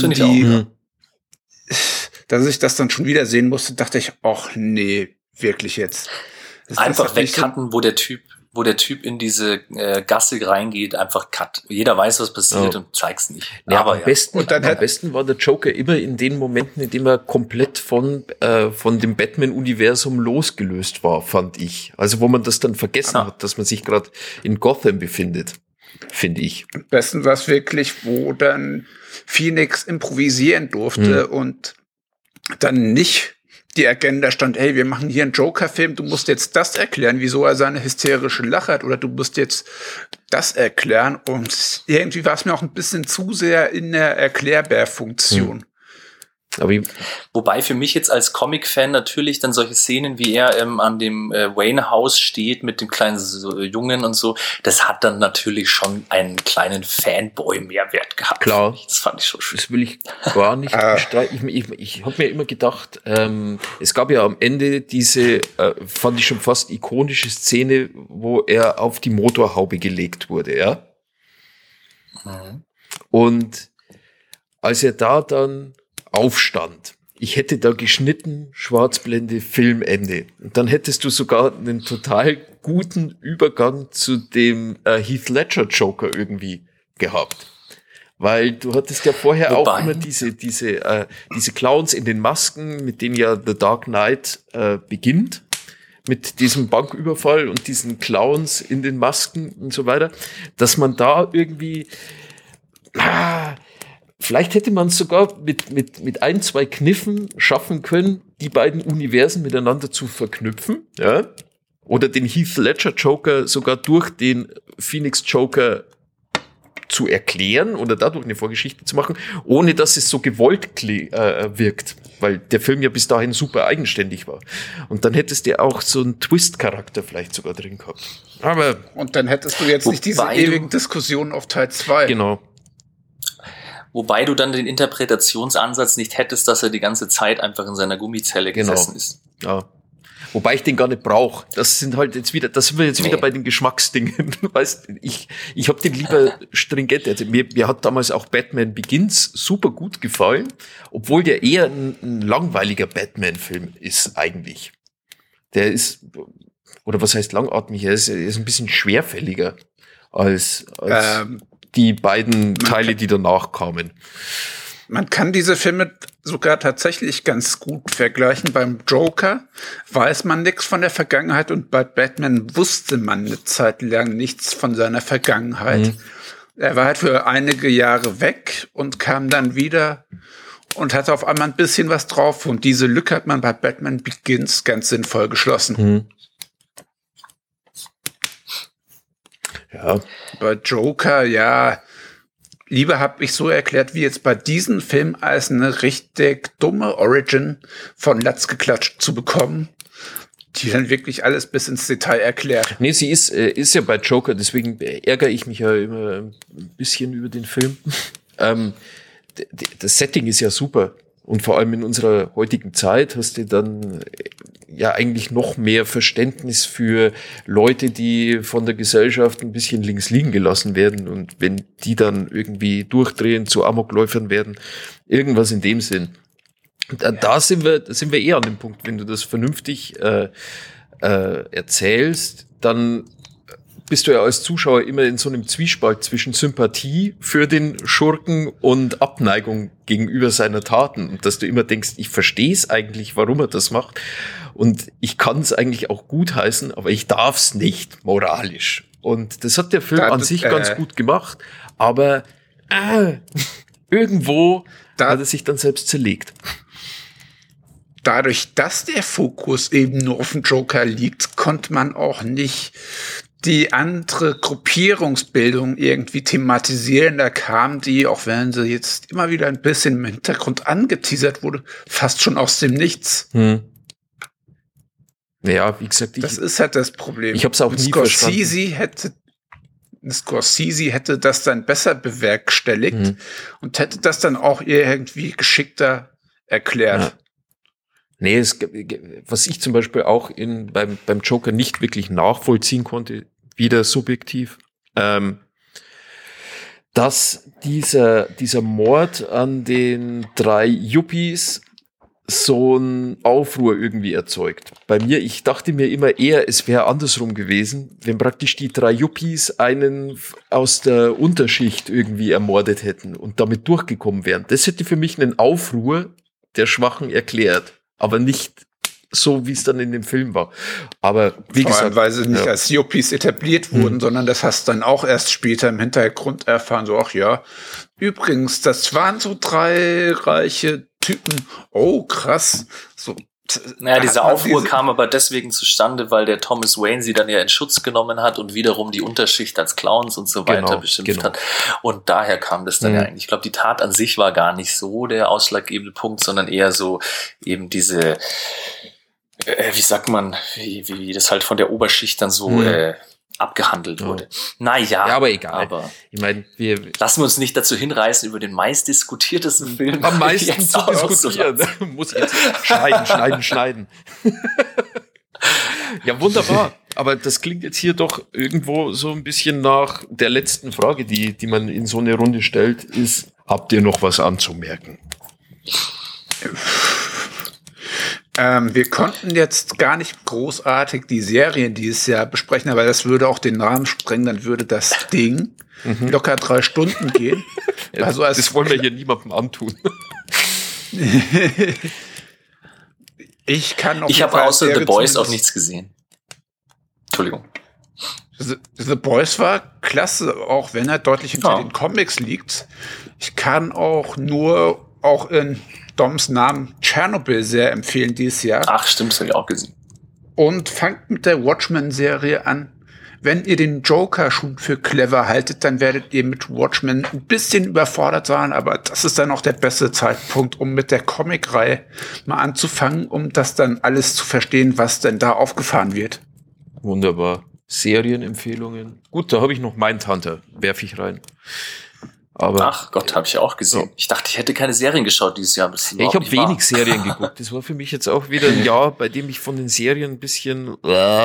dass ich das dann schon wiedersehen musste, dachte ich, ach nee, wirklich jetzt. Einfach wegcutten, wo der Typ in diese Gasse reingeht, einfach cut. Jeder weiß, was passiert und zeigt's nicht. Ja, aber am besten war der Joker immer in den Momenten, in denen er komplett von dem Batman-Universum losgelöst war, fand ich. Also wo man das dann vergessen hat, dass man sich gerade in Gotham befindet, finde ich. Am besten war es wirklich, wo dann Phoenix improvisieren durfte und dann nicht die Agenda stand, hey, wir machen hier einen Joker-Film, du musst jetzt das erklären, wieso er seine hysterische Lache hat, oder du musst jetzt das erklären. Und irgendwie war es mir auch ein bisschen zu sehr in der Erklärbär-Funktion. Wobei für mich jetzt als Comic-Fan natürlich dann solche Szenen, wie er an dem Wayne-Haus steht mit dem kleinen Jungen und so, das hat dann natürlich schon einen kleinen Fanboy-Mehrwert gehabt. Klar. Das fand ich schon schön. Das will ich gar nicht bestreiten. Ich habe mir immer gedacht, es gab ja am Ende diese, fand ich schon fast ikonische Szene, wo er auf die Motorhaube gelegt wurde, ja. Und als er da dann aufstand, ich hätte da geschnitten, Schwarzblende, Filmende. Und dann hättest du sogar einen total guten Übergang zu dem Heath Ledger Joker irgendwie gehabt. Weil du hattest ja vorher auch immer diese Clowns in den Masken, mit denen ja The Dark Knight beginnt. Mit diesem Banküberfall und diesen Clowns in den Masken und so weiter. Dass man da irgendwie... vielleicht hätte man es sogar mit ein, zwei Kniffen schaffen können, die beiden Universen miteinander zu verknüpfen, ja? Oder den Heath Ledger Joker sogar durch den Phoenix Joker zu erklären oder dadurch eine Vorgeschichte zu machen, ohne dass es so gewollt wirkt, weil der Film ja bis dahin super eigenständig war. Und dann hättest du auch so einen Twist-Charakter vielleicht sogar drin gehabt. Aber und dann hättest du jetzt nicht diese ewigen Diskussionen auf Teil 2. Genau. Wobei du dann den Interpretationsansatz nicht hättest, dass er die ganze Zeit einfach in seiner Gummizelle gesessen ist. Ja. Wobei ich den gar nicht brauche. Das sind wir jetzt wieder bei den Geschmacksdingen. Du weißt, ich habe den lieber stringent. Also mir hat damals auch Batman Begins super gut gefallen, obwohl der eher ein langweiliger Batman-Film ist eigentlich. Der ist, oder was heißt langatmig? Er ist ein bisschen schwerfälliger als die beiden Teile, die danach kamen. Man kann diese Filme sogar tatsächlich ganz gut vergleichen. Beim Joker weiß man nichts von der Vergangenheit und bei Batman wusste man eine Zeit lang nichts von seiner Vergangenheit. Er war halt für einige Jahre weg und kam dann wieder und hatte auf einmal ein bisschen was drauf. Und diese Lücke hat man bei Batman Begins ganz sinnvoll geschlossen. Ja. Bei Joker, ja, lieber habe ich so erklärt, wie jetzt bei diesem Film als eine richtig dumme Origin von Latz geklatscht zu bekommen, die dann wirklich alles bis ins Detail erklärt. Nee, sie ist ja bei Joker, deswegen ärgere ich mich ja immer ein bisschen über den Film. Das Setting ist ja super. Und vor allem in unserer heutigen Zeit hast du dann ja eigentlich noch mehr Verständnis für Leute, die von der Gesellschaft ein bisschen links liegen gelassen werden. Und wenn die dann irgendwie durchdrehen, zu Amokläufern werden, irgendwas in dem Sinn. Da sind wir eher an dem Punkt, wenn du das vernünftig erzählst, dann bist du ja als Zuschauer immer in so einem Zwiespalt zwischen Sympathie für den Schurken und Abneigung gegenüber seiner Taten. Und dass du immer denkst, ich verstehe es eigentlich, warum er das macht. Und ich kann es eigentlich auch gutheißen, aber ich darf es nicht moralisch. Und das hat der Film an sich ganz gut gemacht. Aber irgendwo hat er sich dann selbst zerlegt. Dadurch, dass der Fokus eben nur auf den Joker liegt, konnte man auch nicht die andere Gruppierungsbildung irgendwie thematisieren. Da kam die, auch wenn sie jetzt immer wieder ein bisschen im Hintergrund angeteasert wurde, fast schon aus dem Nichts. Ja, wie gesagt, das ist halt das Problem. Ich habe es auch nie verstanden. Scorsese hätte das dann besser bewerkstelligt und hätte das dann auch irgendwie geschickter erklärt. Ja. Nee, was ich zum Beispiel auch beim Joker nicht wirklich nachvollziehen konnte, wieder subjektiv, dass dieser Mord an den 3 Yuppies so einen Aufruhr irgendwie erzeugt. Bei mir, ich dachte mir immer eher, es wäre andersrum gewesen, wenn praktisch die 3 Yuppies einen aus der Unterschicht irgendwie ermordet hätten und damit durchgekommen wären. Das hätte für mich einen Aufruhr der Schwachen erklärt. Aber nicht so, wie es dann in dem Film war. Aber wie vor gesagt, allem, weil sie nicht als Yuppies etabliert wurden, sondern das hast du dann auch erst später im Hintergrund erfahren. So, ach ja, übrigens, das waren so 3 reiche Typen. Oh, krass. So. Naja, dieser Aufruhr kam aber deswegen zustande, weil der Thomas Wayne sie dann ja in Schutz genommen hat und wiederum die Unterschicht als Clowns und so weiter beschimpft hat. Und daher kam das dann ja eigentlich. Ich glaube, die Tat an sich war gar nicht so der ausschlaggebende Punkt, sondern eher so eben diese, wie sagt man, wie das halt von der Oberschicht dann so abgehandelt wurde. Naja. Ja, aber egal. Aber ich meine, lassen wir uns nicht dazu hinreißen, über den meistdiskutiertesten Film am meisten zu diskutieren. Muss ich jetzt schneiden. Ja, wunderbar. Aber das klingt jetzt hier doch irgendwo so ein bisschen nach der letzten Frage, die man in so eine Runde stellt, ist, habt ihr noch was anzumerken? Wir konnten jetzt gar nicht großartig die Serien dieses Jahr besprechen, aber das würde auch den Rahmen sprengen, dann würde das Ding locker 3 Stunden gehen. Also das wollen wir hier niemandem antun. Ich habe außer The Boys auch nichts gesehen. Entschuldigung. The Boys war klasse, auch wenn er deutlich hinter den Comics liegt. Ich kann auch in Doms Namen Tschernobyl sehr empfehlen dieses Jahr. Ach, stimmt, das habe ich auch gesehen. Und fangt mit der Watchmen-Serie an. Wenn ihr den Joker schon für clever haltet, dann werdet ihr mit Watchmen ein bisschen überfordert sein, aber das ist dann auch der beste Zeitpunkt, um mit der Comic-Reihe mal anzufangen, um das dann alles zu verstehen, was denn da aufgefahren wird. Wunderbar. Serienempfehlungen. Gut, da habe ich noch Mindhunter, werfe ich rein. Aber ach Gott, habe ich auch gesehen. Ja. Ich dachte, ich hätte keine Serien geschaut dieses Jahr. Ich habe wenig Serien geguckt. Das war für mich jetzt auch wieder ein Jahr, bei dem ich von den Serien ein bisschen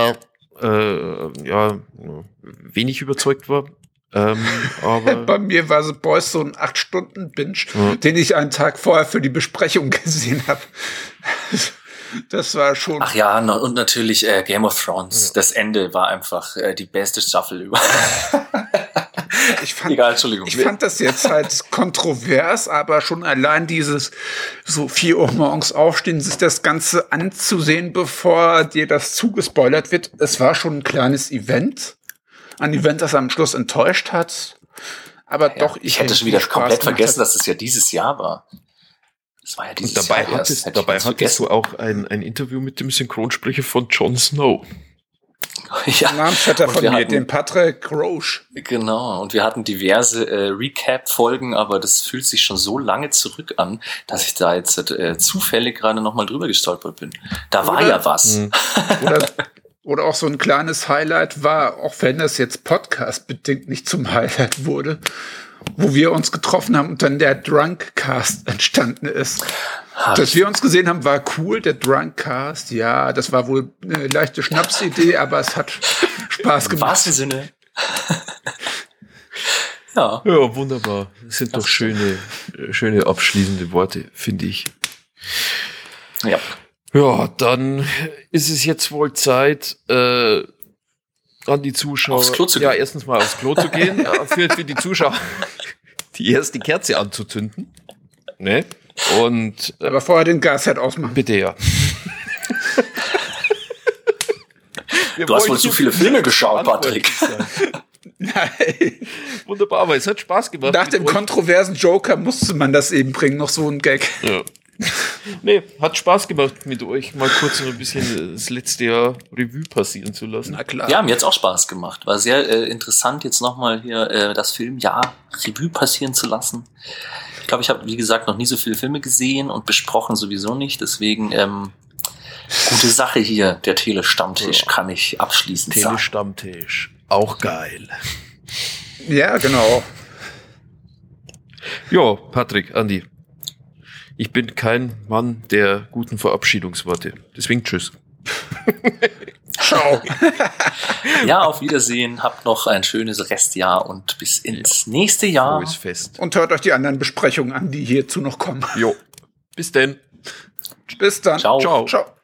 wenig überzeugt war. Aber bei mir war The Boys so ein 8-Stunden-Binge, den ich einen Tag vorher für die Besprechung gesehen habe. Das war schon. Ach ja, und natürlich Game of Thrones. Ja. Das Ende war einfach die beste Staffel über. Ich fand das jetzt halt kontrovers, aber schon allein dieses so 4 Uhr morgens aufstehen, sich das Ganze anzusehen, bevor dir das zugespoilert wird. Es war schon ein kleines Event. Ein Event, das am Schluss enttäuscht hat. Aber ja, doch, ich hätte schon wieder komplett vergessen, dass es ja dieses Jahr war. Das war ja dieses Jahr erst. Dabei hattest du auch ein Interview mit dem Synchronsprecher von Jon Snow. Ja, Namensvetter von mir, den Patrick Roche. Genau, und wir hatten diverse Recap-Folgen, aber das fühlt sich schon so lange zurück an, dass ich da jetzt zufällig gerade nochmal drüber gestolpert bin. Da war ja was. Oder auch so ein kleines Highlight war, auch wenn das jetzt Podcast-bedingt nicht zum Highlight wurde, wo wir uns getroffen haben und dann der Drunkcast entstanden ist. Dass wir uns gesehen haben, war cool. Der Drunkcast, ja, das war wohl eine leichte Schnapsidee, aber es hat Spaß gemacht. Im wahrsten Sinne. Ja, wunderbar. Das sind doch schöne abschließende Worte, finde ich. Ja. Ja, dann ist es jetzt wohl Zeit, an die Zuschauer. Aufs Klo zu gehen. Ja, erstens mal aufs Klo zu gehen, für die Zuschauer die erste Kerze anzuzünden. Ne? Und aber vorher den Gasherd ausmachen. Bitte, ja. Du hast wohl zu viele Filme geschaut, Patrick. Nein. Wunderbar, aber es hat Spaß gemacht. Nach dem kontroversen Joker musste man das eben bringen, noch so ein Gag. Ja. Nee, hat Spaß gemacht, mit euch mal kurz noch ein bisschen das letzte Jahr Revue passieren zu lassen. Na klar. Ja, mir hat's auch Spaß gemacht. War sehr interessant, jetzt nochmal hier das Filmjahr Revue passieren zu lassen. Ich glaube, ich habe, wie gesagt, noch nie so viele Filme gesehen und besprochen sowieso nicht. Deswegen gute Sache hier, der Tele-Stammtisch, kann ich abschließend sagen. Tele-Stammtisch, auch geil. Ja, genau. Ja, Patrick, Andi. Ich bin kein Mann der guten Verabschiedungsworte. Deswegen tschüss. Ciao. Ja, auf Wiedersehen. Habt noch ein schönes Restjahr und bis ins nächste Jahr. Frohes Fest. Und hört euch die anderen Besprechungen an, die hierzu noch kommen. Jo. Bis denn. Bis dann. Ciao. Ciao.